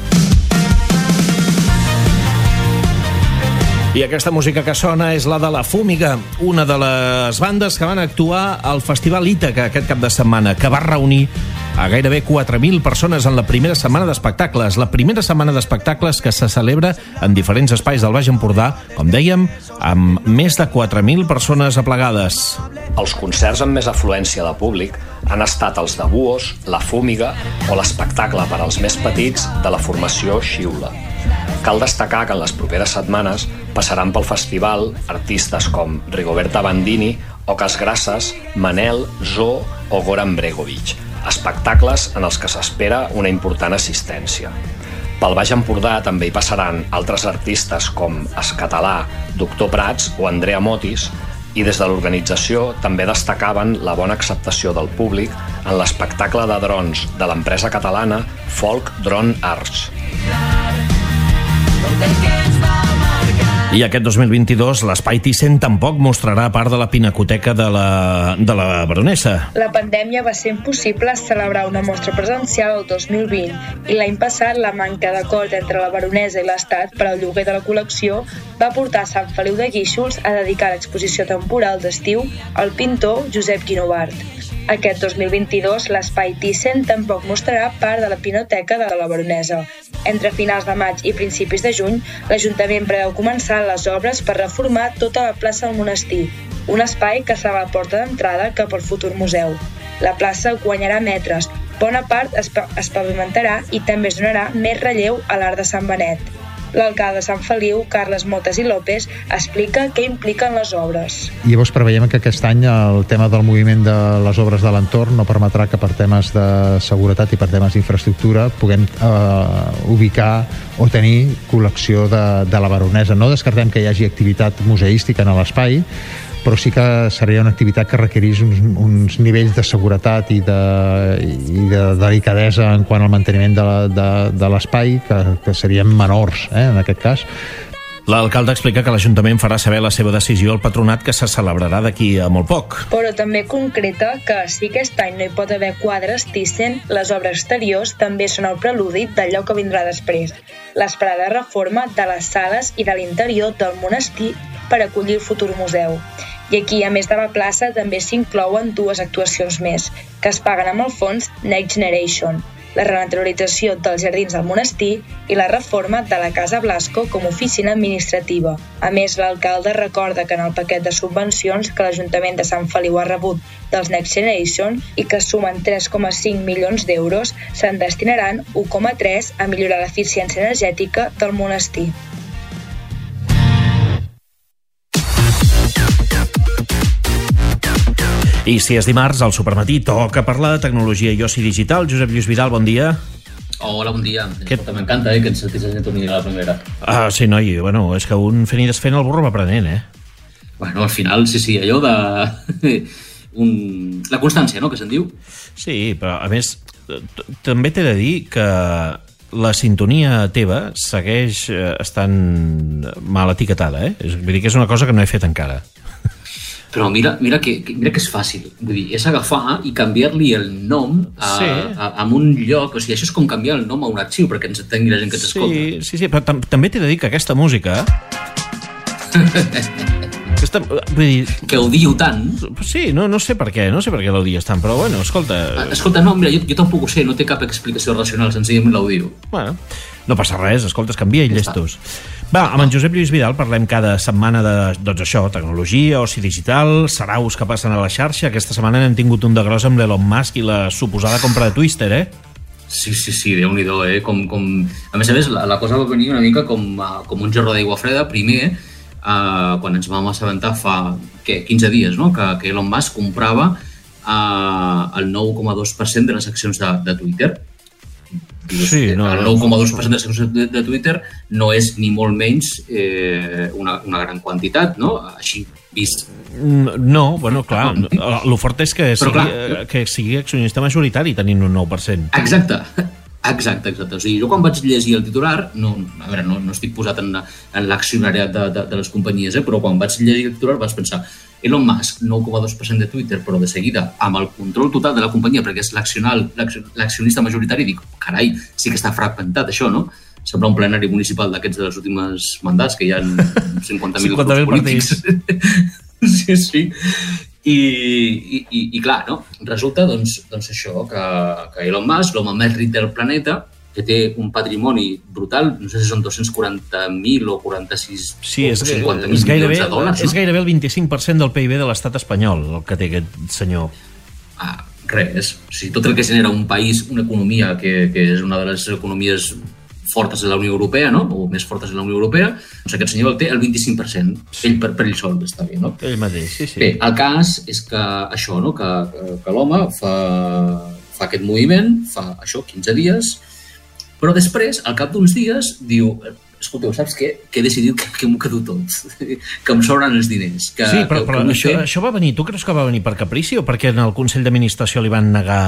I aquesta música que sona és la de La Fúmiga, una de les bandes que van actuar al Festival Ítaca aquest cap de setmana, que va reunir a gairebé quatre mil persones en la primera setmana d'espectacles. La primera setmana d'espectacles que se celebra en diferents espais del Baix Empordà, com dèiem, amb més de quatre mil persones aplegades.
Els concerts amb més afluència de públic han estat els de Buos, La Fúmiga o l'espectacle per als més petits de la formació Xiula. Cal destacar que en les properes setmanes passaran pel festival artistes com Rigoberta Bandini, Oques Grasses, Manel, Zo o Goran Bregovic, espectacles en els que s'espera una important assistència. Pel Baix Empordà també hi passaran altres artistes com Escatalà, Doctor Prats o Andrea Motis, i des de l'organització també destacaven la bona acceptació del públic en l'espectacle de drons de l'empresa catalana Folk Drone Arts.
I aquest dos mil vint-i-dos l'Espai Thyssen tampoc mostrarà part de la pinacoteca de la, de la Baronessa.
La pandèmia va ser impossible celebrar una mostra presencial el dos mil vint i l'any passat la manca d'acord entre la Baronessa i l'Estat per al lloguer de la col·lecció va portar Sant Feliu de Guíxols a dedicar l'exposició temporal d'estiu al pintor Josep Guinovart. Aquest dos mil vint-i-dos, l'Espai Thyssen tampoc mostrarà part de la Pinacoteca de la Baronesa. Entre finals de maig i principis de juny, l'Ajuntament preveu començar les obres per reformar tota la plaça del monestir, un espai que serà la porta d'entrada cap al futur museu. La plaça guanyarà metres, bona part es, pa- es pavimentarà i també es donarà més relleu a l'Arc de Sant Benet. L'alcalde de Sant Feliu, Carles Motes i López, explica què impliquen les obres.
I llavors preveiem que aquest any el tema del moviment de les obres de l'entorn no permetrà que per temes de seguretat i per temes d'infraestructura puguem eh, ubicar o tenir col·lecció de, de la Baronesa. No descartem que hi hagi activitat museística en l'espai, però sí que seria una activitat que requerís uns, uns nivells de seguretat i de, i de delicadesa en quant al manteniment de, la, de, de l'espai que, que serien menors, eh, en aquest cas.
L'alcalde explica que l'Ajuntament farà saber la seva decisió al patronat, que se celebrarà d'aquí a molt poc.
Però també concreta que si aquest any no hi pot haver quadres Thyssen, les obres exteriors també són el preludi d'allò que vindrà després. L'esperada reforma de les sales i de l'interior del monestir per acollir el futur museu. I aquí, a més de la plaça, també s'inclouen dues actuacions més, que es paguen amb el fons Next Generation, la renaturalització dels jardins del monestir i la reforma de la Casa Blasco com a oficina administrativa. A més, l'alcalde recorda que en el paquet de subvencions que l'Ajuntament de Sant Feliu ha rebut dels Next Generation i que sumen tres coma cinc milions d'euros, se'n destinaran u coma tres a millorar l'eficiència energètica del monestir.
I si és dimarts, al Supermatí toca parlar de tecnologia i oci digital. Josep Lluís Vidal, bon dia.
Hola, bon dia. Que... M'encanta, eh, que ens sentis a torni a la primera.
Ah, sí, noi, bueno, és que un fent i desfent el burro va aprenent, eh?
Bueno, al final, sí, sí, allò de... un... la constància, no?, que se'n diu.
Sí, però a més, també t'he de dir que la sintonia teva segueix estant mal etiquetada, eh? Vull dir que és una cosa que no he fet encara.
Però mira, mira, que, mira que és fàcil. Vull dir, és agafar i canviar-li el nom a, sí. a, a un lloc. O sigui, això és com canviar el nom a un arxiu perquè ens entengui la gent que t'escolta.
Sí, sí, sí, però tam també t'he de dir que aquesta música... aquesta, vull dir...
Que odio tant.
Sí, no, no sé per què, no sé per què l'odies tant, però bueno, escolta...
Escolta, no, mira, jo, jo tampoc ho sé, no té cap explicació racional, senzillament l'odio.
Bueno, no passa res, escolta, es canvia i llestos. Va, amb en Josep Lluís Vidal parlem cada setmana de, doncs això, tecnologia, oci digital, saraus que passen a la xarxa. Aquesta setmana n'hem tingut un de gros amb l'Elon Musk i la suposada compra de Twitter, eh?
Sí, sí, sí, Déu-n'hi-do, eh? Com, com... A més a més, la, la cosa va venir una mica com, uh, com un gerro d'aigua freda. Primer, uh, quan ens vam assabentar fa què, quinze dies, no?, que, que Elon Musk comprava uh, el nou coma dos per cent de les accions de, de Twitter.
Sí, no,
el nou coma dos per cent de les accions de, de Twitter no és ni molt menys eh, una, una gran quantitat, no? Així vist.
No, bueno, clar, el fort és que sigui,
clar,
que sigui accionista majoritari tenint un nou per cent.
Exacte, exacte, exacte. O sigui, jo quan vaig llegir el titular, no, a veure, no, no estic posat en, en l'accionariat de, de, de les companyies, eh, però quan vaig llegir el titular vaig pensar Elon Musk, nou coma dos per cent de Twitter, però de seguida, amb el control total de la companyia, perquè és l'accionista majoritari, dic, carai, sí que està fragmentat això, no? Sembla un plenari municipal d'aquests de les últimes mandats, que hi ha cinquanta mil grups polítics. Sí, sí. I, i, i, i clar, no? Resulta, doncs, doncs això, que, que Elon Musk, l'home més ric del planeta, que té un patrimoni brutal, no sé si són dos-cents quaranta mil o quaranta-sis
sí, és,
o cinquanta mil
és gairebé,
milions de dòlars.
És gairebé el vint-i-cinc per cent del P I B de l'estat espanyol, el que té aquest senyor.
Ah, res. O sigui, tot el que genera un país, una economia que, que és una de les economies fortes de la Unió Europea, no?, o més fortes de la Unió Europea, doncs aquest senyor el té el vint-i-cinc per cent. Ell per, per ell sol està bé, no?
Ell mateix, sí, sí.
Bé, el cas és que això, no?, que, que, que l'home fa, fa aquest moviment, fa això, quinze dies, però després, al cap d'uns dies, diu, escolteu, saps què? Que he decidit que, que m'ho quedo tot, que em sobren els diners. Que,
sí, però,
que,
però
que
això,
fer...
això va venir, tu creus que va venir per caprici o perquè en el Consell d'Administració li van negar...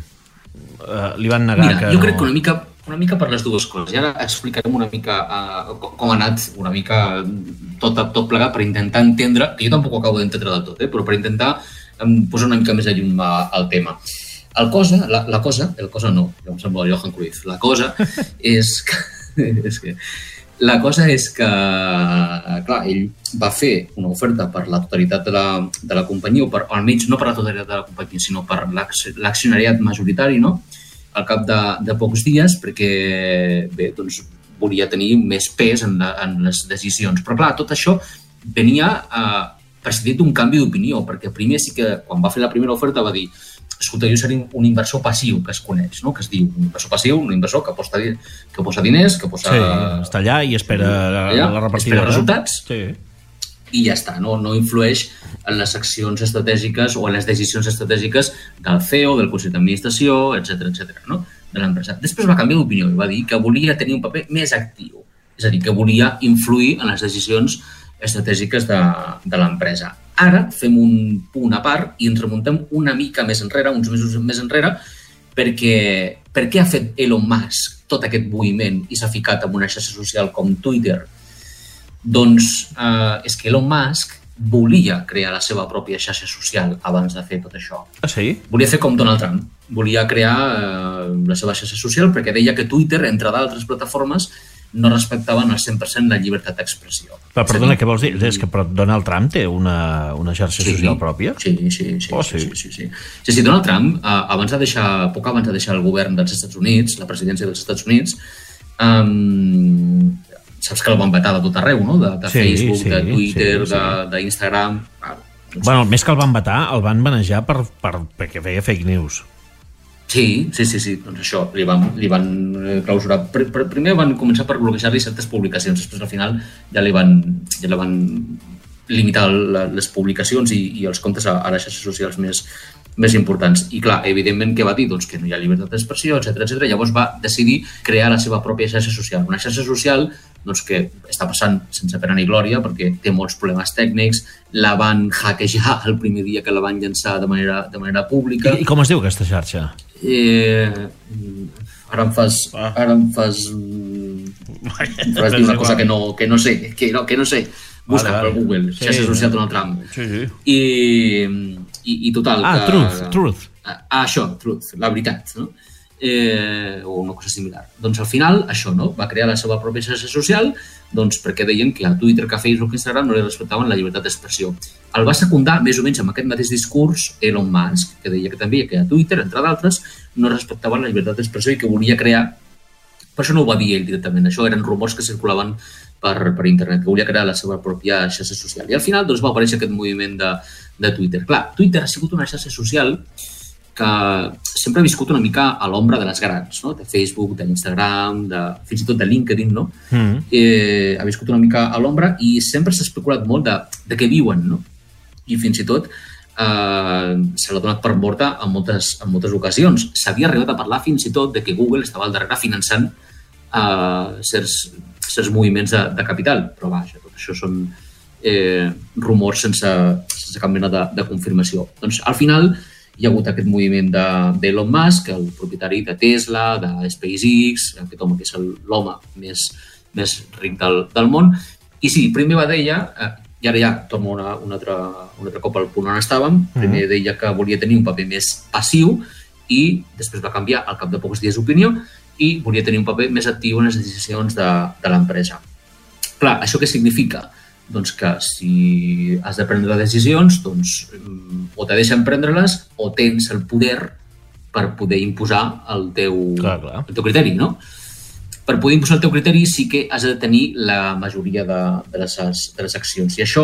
Uh, li van negar
Mira,
que
jo
no...
crec que una mica, una mica per les dues coses. I ara explicarem una mica uh, com ha anat una mica tot, tot plegat per intentar entendre, que jo tampoc ho acabo d'entendre del tot, eh, però per intentar um, posar una mica més a llum al tema. El cosa, la, la cosa, el cosa no, ja em sembla Johan Cruyff, la cosa és que, és que La cosa és que, clar, ell va fer una oferta per la totalitat de la, de la companyia, o, per, o almenys no per la totalitat de la companyia, sinó per l'accionariat majoritari, no? Al cap de, de pocs dies, perquè bé, doncs, volia tenir més pes en, la, en les decisions. Però, clar, tot això venia eh, precedit d'un canvi d'opinió, perquè primer sí que, quan va fer la primera oferta, va dir escolta, jo seré un inversor passiu, que es coneix, no? Que es diu un inversor passiu, un inversor que posa, que posa diners, que posa...
Sí, està allà i espera allà, la repartida.
Espera resultats,
sí.
I ja està, no, no influeix en les accions estratègiques o en les decisions estratègiques del C E O, del Consell d'Administració, etcètera, etcètera, no? De l'empresa. Després va canviar d'opinió i va dir que volia tenir un paper més actiu, és a dir, que volia influir en les decisions estratègiques de, de l'empresa. Ara fem un punt a part i ens remuntem una mica més enrere, uns mesos més enrere, perquè per què ha fet Elon Musk tot aquest moviment i s'ha ficat en una xarxa social com Twitter? Doncs eh, és que Elon Musk volia crear la seva pròpia xarxa social abans de fer tot això.
Ah, sí?
Volia fer com Donald Trump. Volia crear eh, la seva xarxa social perquè deia que Twitter, entre d'altres plataformes, no respectaven al cent per cent la llibertat d'expressió.
Però, perdona, què vols dir? És que Donald Trump té una, una xarxa
sí,
social pròpia?
Sí, sí, sí.
Oh,
sí,
sí.
sí, sí, sí. sí, sí Donald Trump, eh, abans de deixar, poc abans de deixar el govern dels Estats Units, la presidència dels Estats Units, um, saps que el van vetar de tot arreu, no? De, de sí, Facebook, sí, de Twitter, sí, sí. d'Instagram...
Doncs... Bueno, més que el van vetar, el van manejar per, per, perquè feia fake news.
Sí, sí, sí, sí, doncs això, li van, li van clausurar. Pr -pr Primer van començar per bloquejar-li certes publicacions, després al final ja li van, ja li van limitar la, les publicacions i, i els comptes a, a les xarxes socials més, més importants. I clar, evidentment, què va dir? Doncs que no hi ha llibertat d'expressió, etcètera, etcètera. Llavors va decidir crear la seva pròpia xarxa social. Una xarxa social doncs, que està passant sense pena ni glòria perquè té molts problemes tècnics, la van hackejar el primer dia que la van llançar de manera, de manera pública.
I, I com es diu aquesta xarxa?
Eh, ara em fas... Ara em fas... Em fas dir una cosa que no, que no sé, que no, que no sé. Busca vale, vale. per Google, sí, xarxa social Donald Trump.
Sí, sí.
I, i, i total...
Ah,
que,
Truth, Truth.
Ah, això, Truth, la veritat, no? Eh, o una cosa similar. Doncs al final, això, no? Va crear la seva pròpia xarxa social doncs perquè deien que a Twitter, que a Facebook, que a Instagram no li respectaven la llibertat d'expressió. El va secundar, més o menys, amb aquest mateix discurs Elon Musk, que deia que també que a Twitter, entre d'altres, no respectaven la llibertat d'expressió i que volia crear... Per això no ho va dir ell directament, això eren rumors que circulaven per, per internet, que volia crear la seva pròpia xarxa social. I al final doncs, va aparèixer aquest moviment de, de Twitter. Clar, Twitter ha sigut una xarxa social que sempre ha viscut una mica a l'ombra de les grans, no? De Facebook, d'Instagram, de, fins i tot de LinkedIn, no? Mm. Eh, ha viscut una mica a l'ombra i sempre s'ha especulat molt de, de què viuen, no? I fins i tot eh, se l'ha donat per morta en moltes, en moltes ocasions. S'havia arribat a parlar fins i tot de que Google estava al darrere finançant eh, certs, certs moviments de, de capital, però vaja, tot això són eh, rumors sense, sense cap mena de, de confirmació. Doncs al final hi ha hagut aquest moviment d'Elon Musk, el propietari de Tesla, de SpaceX, aquest home que és l'home més, més ric del, del món. I sí, primer va deia, eh, i ara ja torno una, un, altre, un altre cop al punt on estàvem, primer deia que volia tenir un paper més passiu i després va canviar al cap de pocs dies d'opinió i volia tenir un paper més actiu en les decisions de, de l'empresa. Clar, això què significa? Doncs que si has de prendre decisions, doncs o te deixen prendre-les o tens el poder per poder imposar el teu,
clar, clar.
el teu criteri, no? Per poder imposar el teu criteri sí que has de tenir la majoria de, de, les, de les accions. I això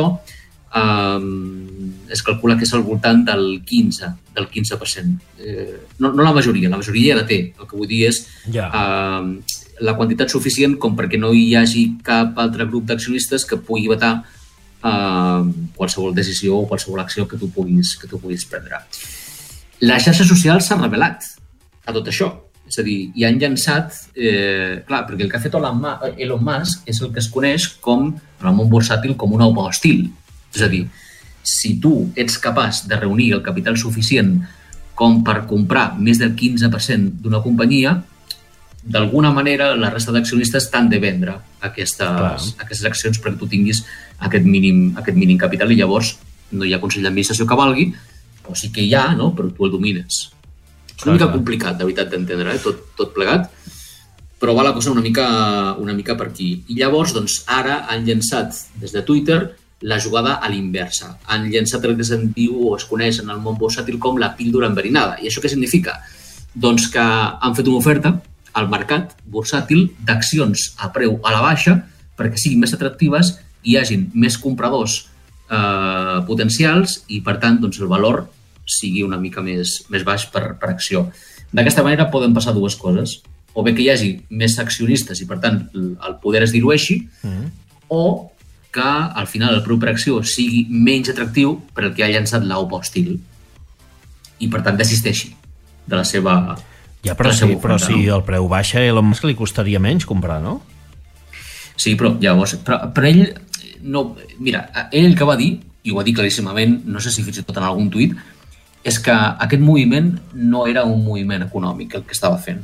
eh, es calcula que és al voltant del quinze, del quinze per cent. Eh, no, no la majoria, la majoria ja la té. El que vull dir és
ja.
eh, la quantitat suficient com perquè no hi hagi cap altre grup d'accionistes que pugui vetar eh, qualsevol decisió o qualsevol acció que tu puguis, que tu puguis prendre. La xarxa social s'ha revelat a tot això. És a dir, hi han llançat... Eh, clar, perquè el que ha fet Elon Musk és el que es coneix com, en el món bursàtil, com un home hostil. És a dir, si tu ets capaç de reunir el capital suficient com per comprar més del quinze per cent d'una companyia, d'alguna manera la resta d'accionistes t'han de vendre aquestes, aquestes accions perquè tu tinguis aquest mínim, aquest mínim capital i llavors no hi ha consell d'administració que valgui, o sí que hi ha, no? Però tu el domines. És una mica complicat, de veritat, d'entendre, eh? tot, tot plegat, però va la cosa una mica, una mica per aquí. I llavors, doncs, ara han llançat des de Twitter la jugada a l'inversa. Han llançat el que se'n diu o es coneix en el món bursàtil com la píldora enverinada. I això què significa? Doncs que han fet una oferta al mercat bursàtil d'accions a preu a la baixa perquè siguin més atractives i hi hagin més compradors eh, potencials i, per tant, doncs, el valor sigui una mica més, més baix per, per acció. D'aquesta manera poden passar dues coses. O bé que hi hagi més accionistes i, per tant, el poder es dilueixi, mm. o que, al final, el preu per acció sigui menys atractiu per el que ha llançat l'Oppostil i, per tant, desisteixi de la seva...
Ja, però, sí, però si no? El preu baixa, a Elon Musk li costaria menys comprar, no?
Sí, però llavors... Però, però ell... No, mira, ell el que va dir, i ho va dir claríssimament, no sé si fins i tot en algun tuit, és que aquest moviment no era un moviment econòmic el que estava fent.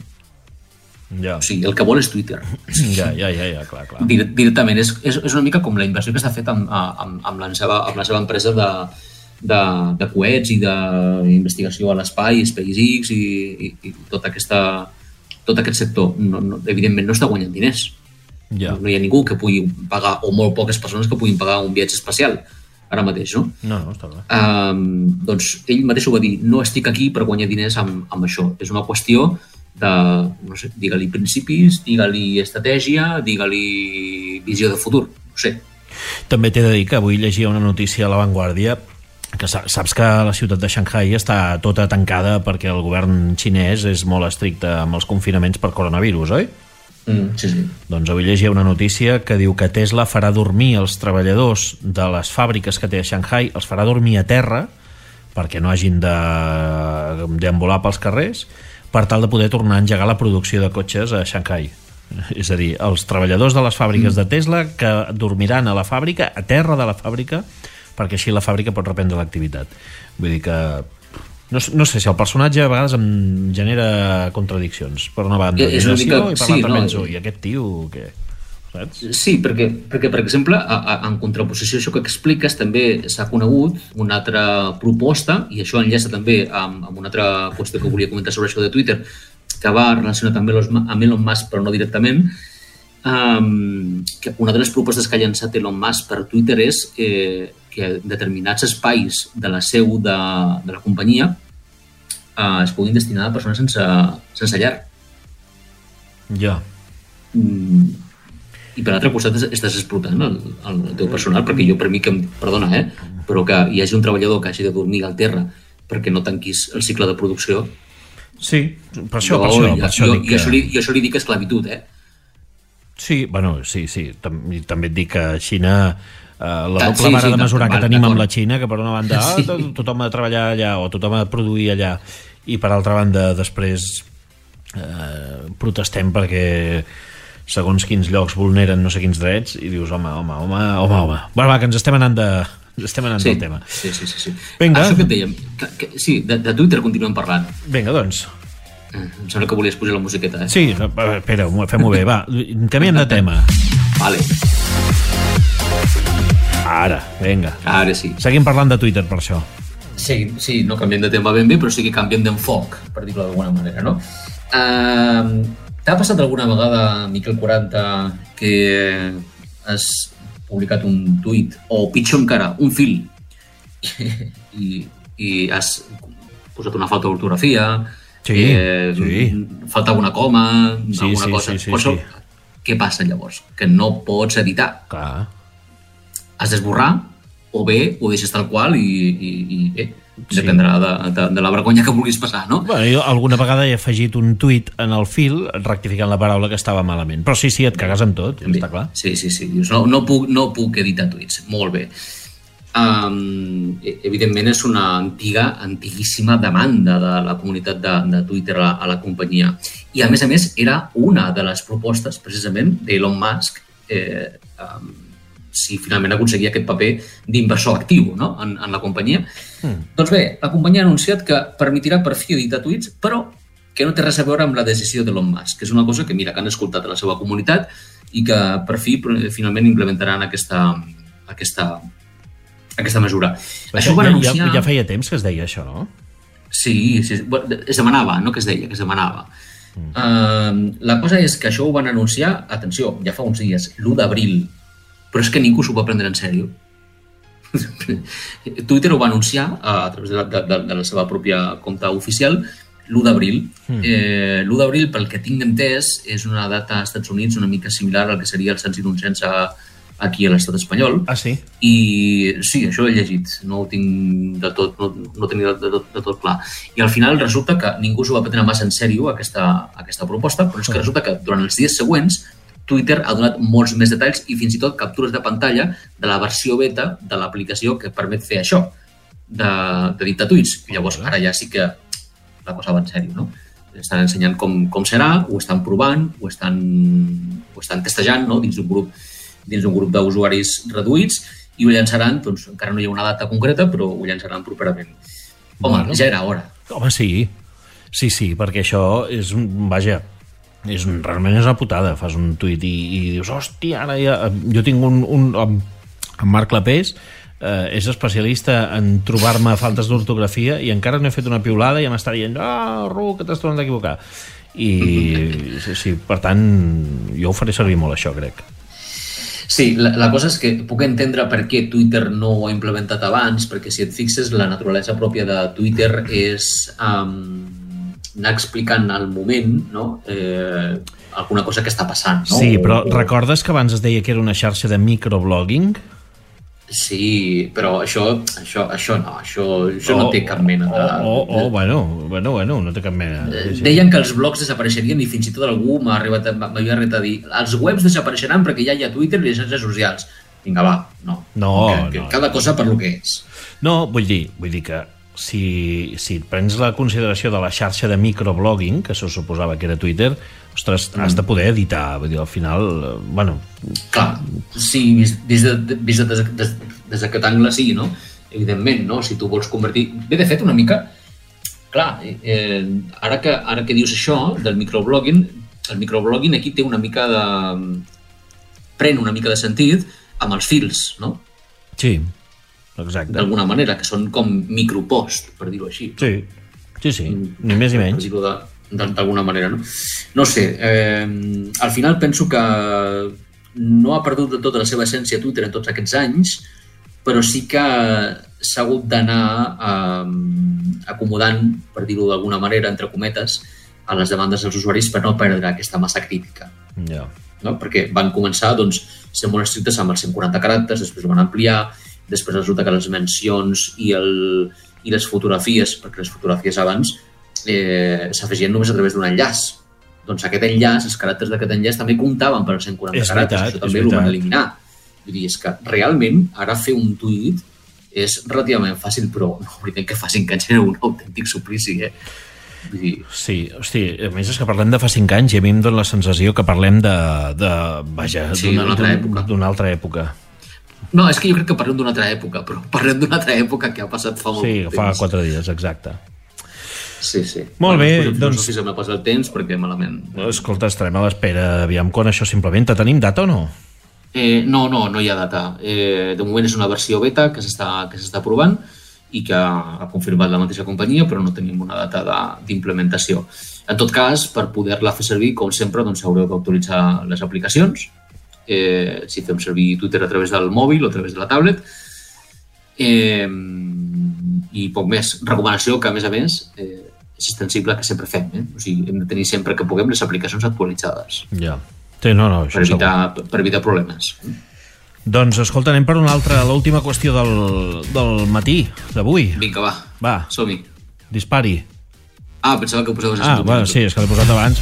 Ja.
O sigui, el que vol és Twitter.
Ja, ja, ja, ja clar, clar.
Directament, és, és, és una mica com la inversió que està feta amb, amb, amb, la, seva, amb la seva empresa de, de, de coets i d'investigació a l'espai, SpaceX i, i, i tot, aquesta, tot aquest sector. No, no, evidentment no està guanyant diners. Ja. No hi ha ningú que pugui pagar, o molt poques persones que puguin pagar un viatge espacial ara mateix, no?
No, no, està clar.
Um, doncs ell mateix ho va dir, no estic aquí per guanyar diners amb, amb això. És una qüestió de, no sé, digue-li principis, digue-li estratègia, digue-li visió de futur, no sé.
També t'he de dir que avui llegia una notícia a La Vanguardia que saps que la ciutat de Shanghai està tota tancada perquè el govern xinès és molt estricte amb els confinaments per coronavirus, oi?
Mm, sí, sí.
Doncs avui llegia una notícia que diu que Tesla farà dormir els treballadors de les fàbriques que té a Shanghai, els farà dormir a terra perquè no hagin de deambular pels carrers, per tal de poder tornar a engegar la producció de cotxes a Shanghai. És a dir, els treballadors de les fàbriques mm. de Tesla que dormiran a la fàbrica, a terra de la fàbrica, perquè així la fàbrica pot reprendre l'activitat. Vull dir que no, no sé si el personatge a vegades em genera contradiccions. Per una banda,
és una mica,
i per
sí,
l'altra
no,
penso, i aquest tio què? Saps?
Sí, perquè, perquè per exemple, a, a, en contraposició a això que expliques, també s'ha conegut una altra proposta, i això enllaça també amb, amb una altra qüestió que volia comentar sobre això de Twitter, que va relacionar també amb Elon Musk, però no directament, um, que una de les propostes que ha llançat Elon Musk per Twitter és eh, que determinats espais de la seu de, de la companyia eh, es puguin destinar a persones sense, sense llar.
Ja.
Mm, I per l'altre costat estàs explotant el, el teu personal, perquè jo per mi, que, perdona, eh, però que hi hagi un treballador que hagi de dormir al terra perquè no tanquis el cicle de producció.
Sí, per això,
jo,
per això,
jo,
per això
jo,
dic que...
jo, això li, jo això li dic esclavitud, eh?
Sí, bueno, sí, sí. També, també et dic que a Xina eh, la doble
sí,
vara
sí,
de mesurar
val,
que tenim
d'acord.
amb la Xina, que per una banda
Sí.
ah, tothom ha de treballar allà o tothom ha de produir allà, i per altra banda després eh, protestem perquè segons quins llocs vulneren no sé quins drets, i dius home, home, home, home, home. Bueno, va, que ens estem anant de... estem anant
Sí,
del tema.
sí, sí, sí, sí.
Vinga.
Això que et dèiem, que, que, sí, de, de Twitter continuem parlant.
Vinga, doncs.
Em sembla que volies posar la musiqueta, eh?
Sí, espera, fem-ho bé, va, canviem de tema.
Vale.
Ara, vinga.
Ara sí.
Seguim parlant de Twitter, per això.
Sí, sí, no canviem de tema ben bé, però sí que canviem d'enfoc, per dir-ho d'alguna manera, no? Uh, T'ha passat alguna vegada, Miquel quaranta, que has publicat un tuit, o pitjor encara, un fil, i, i has posat una falta d'ortografia,
sí,
eh,
sí.
falta alguna coma,
Sí,
alguna
sí,
cosa.
sí, sí,
Qualsevol-
sí.
Què passa llavors? Que no pots editar.
Clar.
Has d'esborrar, o bé ho deixes tal qual i, i, i bé,
Sí.
dependrà de, de, de la vergonya que vulguis passar, no?
Bueno, jo alguna vegada he afegit un tuit en el fil rectificant la paraula que estava malament. Però sí, sí, et cagues amb tot,
També.
està clar.
Sí, sí, sí. Dius, no, no, puc, no puc editar tuits. Molt bé. Um, evidentment és una antiga, antiguíssima demanda de la comunitat de, de Twitter a, a la companyia. I a més a més era una de les propostes precisament d'Elon Musk eh, um, si finalment aconseguia aquest paper d'inversor actiu, no? en, en la companyia. Mm. Doncs bé, la companyia ha anunciat que permetirà per fi editar tuits, però que no té res a veure amb la decisió d'Elon Musk, que és una cosa que, mira, que han escoltat a la seva comunitat i que per fi finalment implementaran aquesta, aquesta, aquesta mesura.
Això,
Això ho van
ja,
anunciar...
ja, ja feia temps que es deia això, no?
Sí, sí, bueno, es demanava, no que es deia, que es demanava. Mm. Uh, la cosa és que això ho van anunciar, atenció, ja fa uns dies, l'u d'abril, però és que ningú s'ho va prendre en sèrio. Twitter ho va anunciar a través de la, de, de la seva pròpia compte oficial l'u d'abril. Mm. Eh, l'u d'abril, pel que tinc entès, és una data als Estats Units una mica similar al que seria el cens i d'innocència aquí a l'estat espanyol.
Ah, sí?
I sí, això ho he llegit, no ho tinc de tot, no, no ho tenia de, de, de tot clar. I al final resulta que ningú s'ho va prendre massa en sèrio, aquesta, aquesta proposta, però és que resulta que durant els dies següents Twitter ha donat molts més detalls i fins i tot captures de pantalla de la versió beta de l'aplicació que permet fer això, de, de dictar tuits. I llavors ara ja sí que la cosa va en sèrio, no? Estan ensenyant com, com serà, ho estan provant, ho estan, ho estan testejant, no? Dins d'un grup dins d'un grup d'usuaris reduïts i ho llançaran, doncs encara no hi ha una data concreta, però ho llançaran properament. Home, bueno, ja era hora.
Home, sí. Sí, sí, perquè això és un... Vaja, és un, realment és una putada. Fas un tuit i, i dius, hòstia, ara ja... Jo tinc un... un en Marc Clapés eh, és especialista en trobar-me faltes d'ortografia i encara no he fet una piulada i ja m'està dient, ah, Ru, que t'has tornat a equivocar. I, sí, sí, per tant, jo ho faré servir molt, això, crec.
Sí, la, la cosa és que puc entendre per què Twitter no ho ha implementat abans, perquè si et fixes, la naturalesa pròpia de Twitter és um, anar explicant al moment, no? eh, alguna cosa que està passant. No?
Sí, però
o,
recordes que abans es deia que era una xarxa de microblogging?
Sí, però això, això, això no, això, això oh, no té cap mena de...
Oh, oh, oh, bueno, bueno, bueno, no té cap mena. Sí, sí.
Deien que els blogs desapareixerien i fins i tot algú m'ha arribat, m'havia arribat a dir els webs desapareixeran perquè ja hi ha Twitter i les xarxes socials. Vinga, va, no.
No,
que, que
no.
Cada cosa per lo que és.
No, vull dir, vull dir que si, si et prens la consideració de la xarxa de microblogging, que se suposava que era Twitter, ostres, mm. has de poder editar, vull dir, al final, bueno...
Clar, sí, vist, vist, de, vist de, des, des, des d'aquest angle sí, no? Evidentment, no? Si tu vols convertir... Bé, de fet, una mica... Clar, eh, ara, que, ara que dius això del microblogging, el microblogging aquí té una mica de... pren una mica de sentit amb els fils, no?
Sí, exacte.
D'alguna manera, que són com micropost, per dir-ho així.
Sí, sí, sí, ni més ni menys.
Per dir-ho d'alguna manera, no? No sé, eh, al final penso que no ha perdut de tota la seva essència Twitter en tots aquests anys, però sí que s'ha hagut d'anar eh, acomodant, per dir-ho d'alguna manera, entre cometes, a les demandes dels usuaris per no perdre aquesta massa crítica.
Ja.
No? Perquè van començar doncs, sent molt estrictes amb els cent quaranta caràcters, després ho van ampliar, després resulta que les mencions i, el, i les fotografies, perquè les fotografies abans eh, s'afegien només a través d'un enllaç. Doncs aquest enllaç, els caràcters d'aquest enllaç també comptaven per als cent quaranta
és
caràcters,
veritat,
això també ho van eliminar. Vull dir, és que realment ara fer un tuit és relativament fàcil, però no oblidem que fa cinc anys era un autèntic suplici, eh? Vull dir...
Sí, hosti, a més és que parlem de fa cinc anys i a mi em dona la sensació que parlem de, de vaja,
sí, d'una altra època.
D'una altra època.
No, és que jo crec que parlem d'una altra època, però parlem d'una altra època que ha passat fa molt
sí,
temps.
Sí, fa quatre dies, exacte.
Sí, sí.
Molt
bueno,
bé, doncs...
No sé si m'ha passat el temps, perquè malament...
Escolta, estarem a l'espera, aviam quan això s'implementa. Tenim data o no?
Eh, no, no, no hi ha data. Eh, de moment és una versió beta que s'està que s'està provant i que ha confirmat la mateixa companyia, però no tenim una data d'implementació. En tot cas, per poder-la fer servir, com sempre, doncs haureu d'autoritzar les aplicacions. Eh, si fem servir Twitter a través del mòbil o a través de la tablet. Eh, I poc més. Recomanació que, a més a més, eh, és extensible que sempre fem. Eh? O sigui, hem de tenir sempre que puguem les aplicacions actualitzades.
Ja. Sí, no, no,
per, evitar, per evitar problemes.
Doncs, escolta, anem per una altra, l'última qüestió del, del matí, d'avui.
Vinga, va.
Va.
Som-hi.
Dispari.
Ah, pensava que ho posaves...
Ah, bueno, sí, és que l'he posat abans.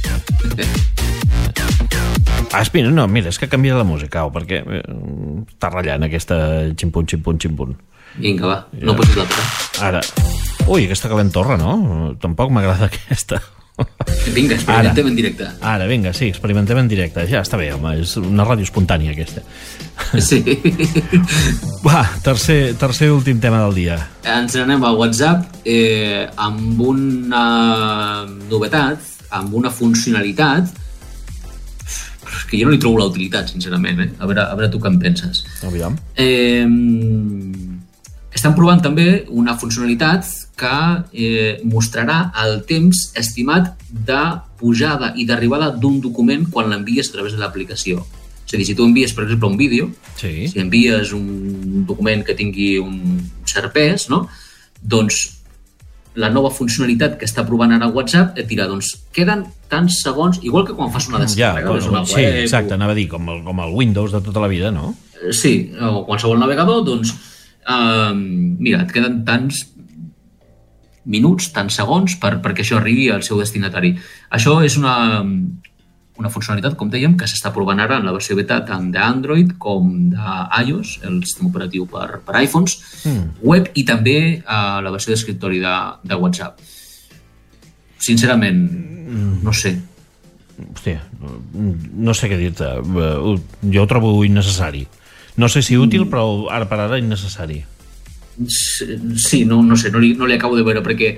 Ah, espina, no, mira, és que canvia la música, oh, perquè eh, està ratllant aquesta ximpun, ximpun, ximpun.
Vinga, va, no posis l'altra.
Ara. Ui, aquesta calentorra, no? Tampoc m'agrada aquesta.
Vinga, experimentem ara, en directe.
Ara, vinga, sí, experimentem en directe. Ja està bé, home, és una ràdio espontània, aquesta.
Sí.
Va, tercer, tercer i últim tema del dia.
Ens anem a WhatsApp eh, amb una novetat, amb una funcionalitat que jo no li trobo la utilitat, sincerament, eh? A veure, a veure tu què en penses.
Aviam.
Eh, estan provant també una funcionalitat que eh, mostrarà el temps estimat de pujada i d'arribada d'un document quan l'envies a través de l'aplicació. És a dir, si tu envies, per exemple, un vídeo,
sí.
si envies un document que tingui un cert pes, no? Doncs la nova funcionalitat que està provant ara WhatsApp et dirà, doncs, queden tants segons, igual que quan fas una descàrrega.
Ja, bueno, sí, web, exacte, anava a dir, com el, com el Windows de tota la vida, no?
Sí, o qualsevol navegador, doncs, uh, mira, et queden tants minuts, tants segons per, perquè això arribi al seu destinatari. Això és una, una funcionalitat, com dèiem, que s'està provant ara en la versió beta tant d'Android com d'iOS, el sistema operatiu per, per iPhones, mm. web i també uh, la versió d'escriptori de, de WhatsApp. Sincerament, mm. no sé.
Hòstia, no sé què dir-te. Jo ho trobo innecessari. No sé si útil, mm. però ara per ara innecessari.
Sí, no, no sé, no li, no li acabo de veure, perquè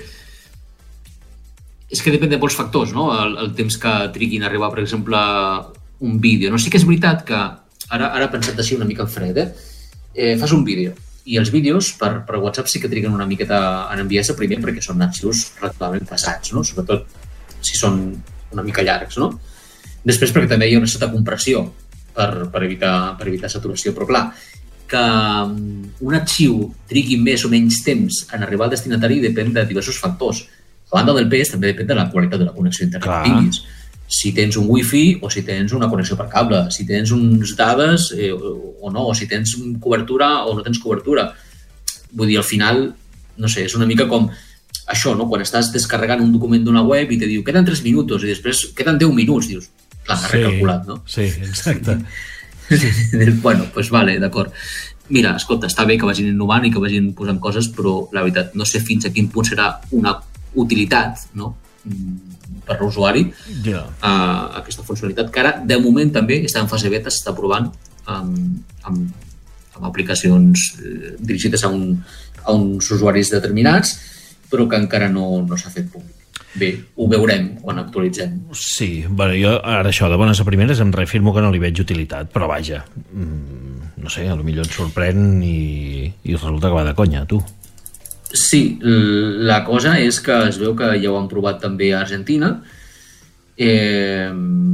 és que depèn de molts factors, no? El, el temps que triguin a arribar, per exemple, un vídeo. No, sí que és veritat que, ara, ara pensat així una mica en fred, eh? eh fas un vídeo, i els vídeos per, per WhatsApp sí que triguen una miqueta en enviar-se, primer perquè són arxius relativament pesats, no? Sobretot si són una mica llargs, no? Després perquè també hi ha una certa compressió per, per, evitar, per evitar saturació, però clar, que un arxiu trigui més o menys temps en arribar al destinatari depèn de diversos factors. A banda del pes també depèn de la qualitat de la connexió a internet que tinguis. Si tens un wifi o si tens una connexió per cable, si tens uns dades eh, o no, o si tens cobertura o no tens cobertura. Vull dir, al final, no sé, és una mica com això, no? Quan estàs descarregant un document d'una web i te diu queden tres minuts i després queden deu minuts, dius, clar, m'ha
sí,
recalculat, no?
Sí, exacte.
Bueno, doncs pues vale, d'acord. Mira, escolta, està bé que vagin innovant i que vagin posant coses, però la veritat, no sé fins a quin punt serà una utilitat, no?, per l'usuari, yeah. uh, aquesta funcionalitat, que ara, de moment, també està en fase beta, s'està provant amb, amb, amb aplicacions eh, dirigides a, un, a uns usuaris determinats, però que encara no, no s'ha fet públic. Bé, ho veurem quan actualitzem.
Sí, bueno, jo ara això, de bones a primeres, em reafirmo que no li veig utilitat, però vaja, no sé, potser et sorprèn i, i resulta que va de conya, tu.
Sí, la cosa és que es veu que ja ho han provat també a Argentina. Eh,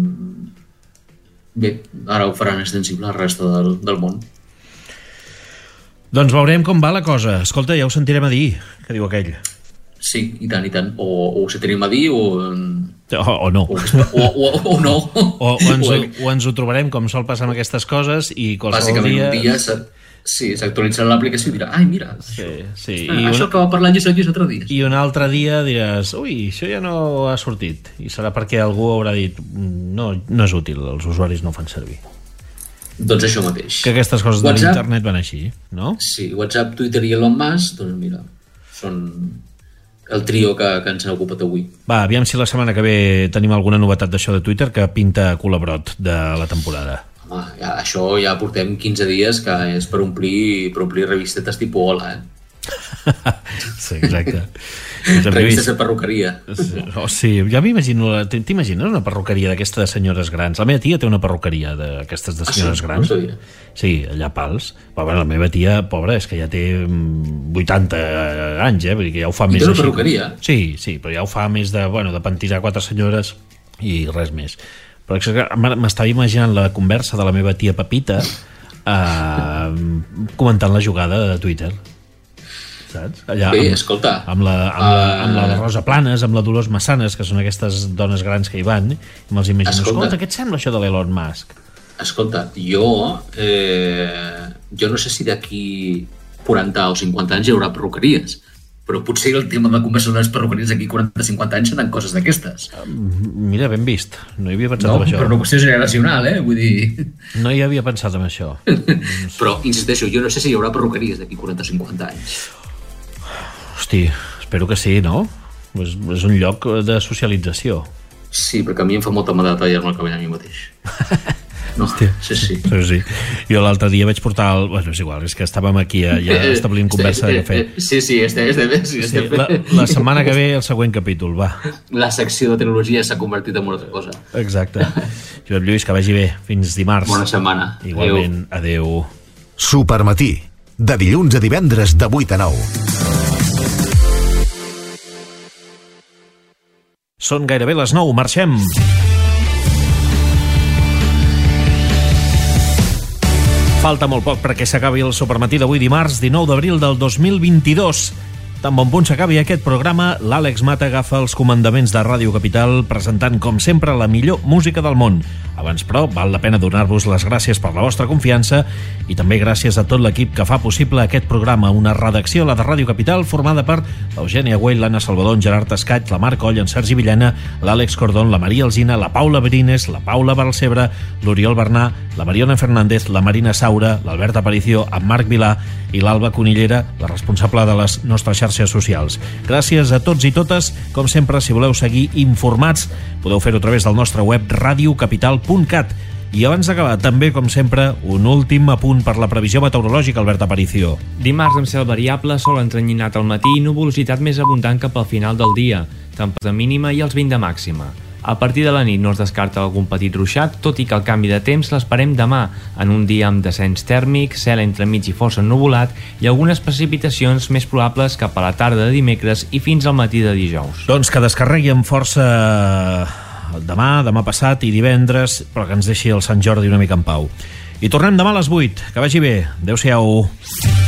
bé, ara ho faran extensible al resta del, del món.
Doncs veurem com va la cosa. Escolta, ja ho sentirem a dir, que diu aquell.
Sí, i tant, i tant. O, o ho sentirem a dir o...
O, o no.
O, o, o, o no.
O, o, ens, o, o ens ho trobarem com sol passar amb aquestes coses i qualsevol
bàsicament,
dia...
un dia sí, s'actualitzarà l'aplicació i dirà, ai, mira,
sí, sí.
Ah,
I
això
una...
que va parlar Lluís Lluís altre dia.
I un altre dia diràs, ui, això ja no ha sortit. I serà perquè algú haurà dit, no, no és útil, els usuaris no ho fan servir.
Doncs això mateix.
Que aquestes coses WhatsApp, de l'internet van així, no?
Sí, WhatsApp, Twitter i Elon Musk, doncs mira, són el trio que, que ens ha ocupat avui.
Va, aviam si la setmana que ve tenim alguna novetat d'això de Twitter que pinta culabrot de la temporada.
Home, ja, això ja portem quinze dies que és per omplir, per omplir revistetes tipus Hola, eh?
Sí, exacte.
Revistes de perruqueria.
Oh, sí, ja m'imagino, t'imagines una perruqueria d'aquesta de senyores grans? La meva tia té una perruqueria d'aquestes de senyores ah, sí? grans.
No
sí, allà a Pals. Però bueno, la meva tia, pobra, és que ja té vuitanta anys, eh? Vull dir que ja ho fa
I
més
té una
així.
perruqueria?
Sí, sí, però ja ho fa més de, bueno, de pentisar quatre senyores i res més. Però m'estava imaginant la conversa de la meva tia Pepita eh, comentant la jugada de Twitter, saps? Allà,
bé,
amb,
escolta
amb la, amb, la, amb la Rosa Planes, amb la Dolors Massanes, que són aquestes dones grans que hi van, i me'ls imagino, escolta, escolta, què et sembla això de l'Elon Musk?
Escolta, jo eh, jo no sé si d'aquí quaranta o cinquanta anys hi haurà perruqueries, però potser el tema de conversa de les perruqueries d'aquí quaranta o cinquanta anys seran coses d'aquestes.
Mira, ben vist. No hi havia pensat
no,
en això.
No, però una qüestió generacional, eh? Vull dir...
No hi havia pensat en això.
Però, insisteixo, jo no sé si hi haurà perruqueries d'aquí quaranta o cinquanta anys.
Hosti, espero que sí, no? És, és un lloc de socialització.
Sí, perquè a mi em fa molta mala de tallar-me el cabell a mi mateix. No, sí, sí.
sí, sí. Jo l'altre dia vaig portar el... Bueno, és igual, és que estàvem aquí ja establint conversa de cafè.
Sí, sí, este, este, sí, este
sí, la, la setmana que ve el següent capítol, va.
La secció de tecnologia s'ha convertit en una altra cosa.
Exacte. Josep Lluís, que vagi bé. Fins dimarts.
Bona setmana.
Igualment, adeu.
Supermatí, de dilluns a divendres de vuit a nou.
Són gairebé les nou, marxem! Falta molt poc perquè s'acabi el Supermatí d'avui dimarts dinou d'abril del dos mil vint-i-dos. Tan bon punt s'acabi aquest programa, l'Àlex Mata agafa els comandaments de Ràdio Capital presentant, com sempre, la millor música del món. Abans, però, val la pena donar-vos les gràcies per la vostra confiança i també gràcies a tot l'equip que fa possible aquest programa. Una redacció, la de Ràdio Capital, formada per l'Eugènia Güell, l'Anna Salvador, en Gerard Escaig, la Marc Coll, en Sergi Villena, l'Àlex Cordón, la Maria Alsina, la Paula Brines, la Paula Balcebre, l'Oriol Bernà, la Mariona Fernández, la Marina Saura, l'Albert Aparicio, en Marc Vilà i l'Alba Conillera, la responsable de les nostres xarxes socials. Gràcies a tots i totes. Com sempre, si voleu seguir informats, podeu fer-ho a través del nostre web radiocapital punt cat. I abans d'acabar, també, com sempre, un últim apunt per la previsió meteorològica, Albert Aparicio.
Dimarts amb cel variable, sol entrenyinat al matí i nuvolositat més abundant cap al final del dia, temperatura mínima i els vint de màxima. A partir de la nit no es descarta algun petit ruixat, tot i que el canvi de temps l'esperem demà, en un dia amb descens tèrmic, cel entremig i força ennuvolat i algunes precipitacions més probables cap a la tarda de dimecres i fins al matí de dijous.
Doncs que descarregui amb força demà, demà passat i divendres, però que ens deixi el Sant Jordi una mica en pau. I tornem demà a les vuit. Que vagi bé. Adéu-siau.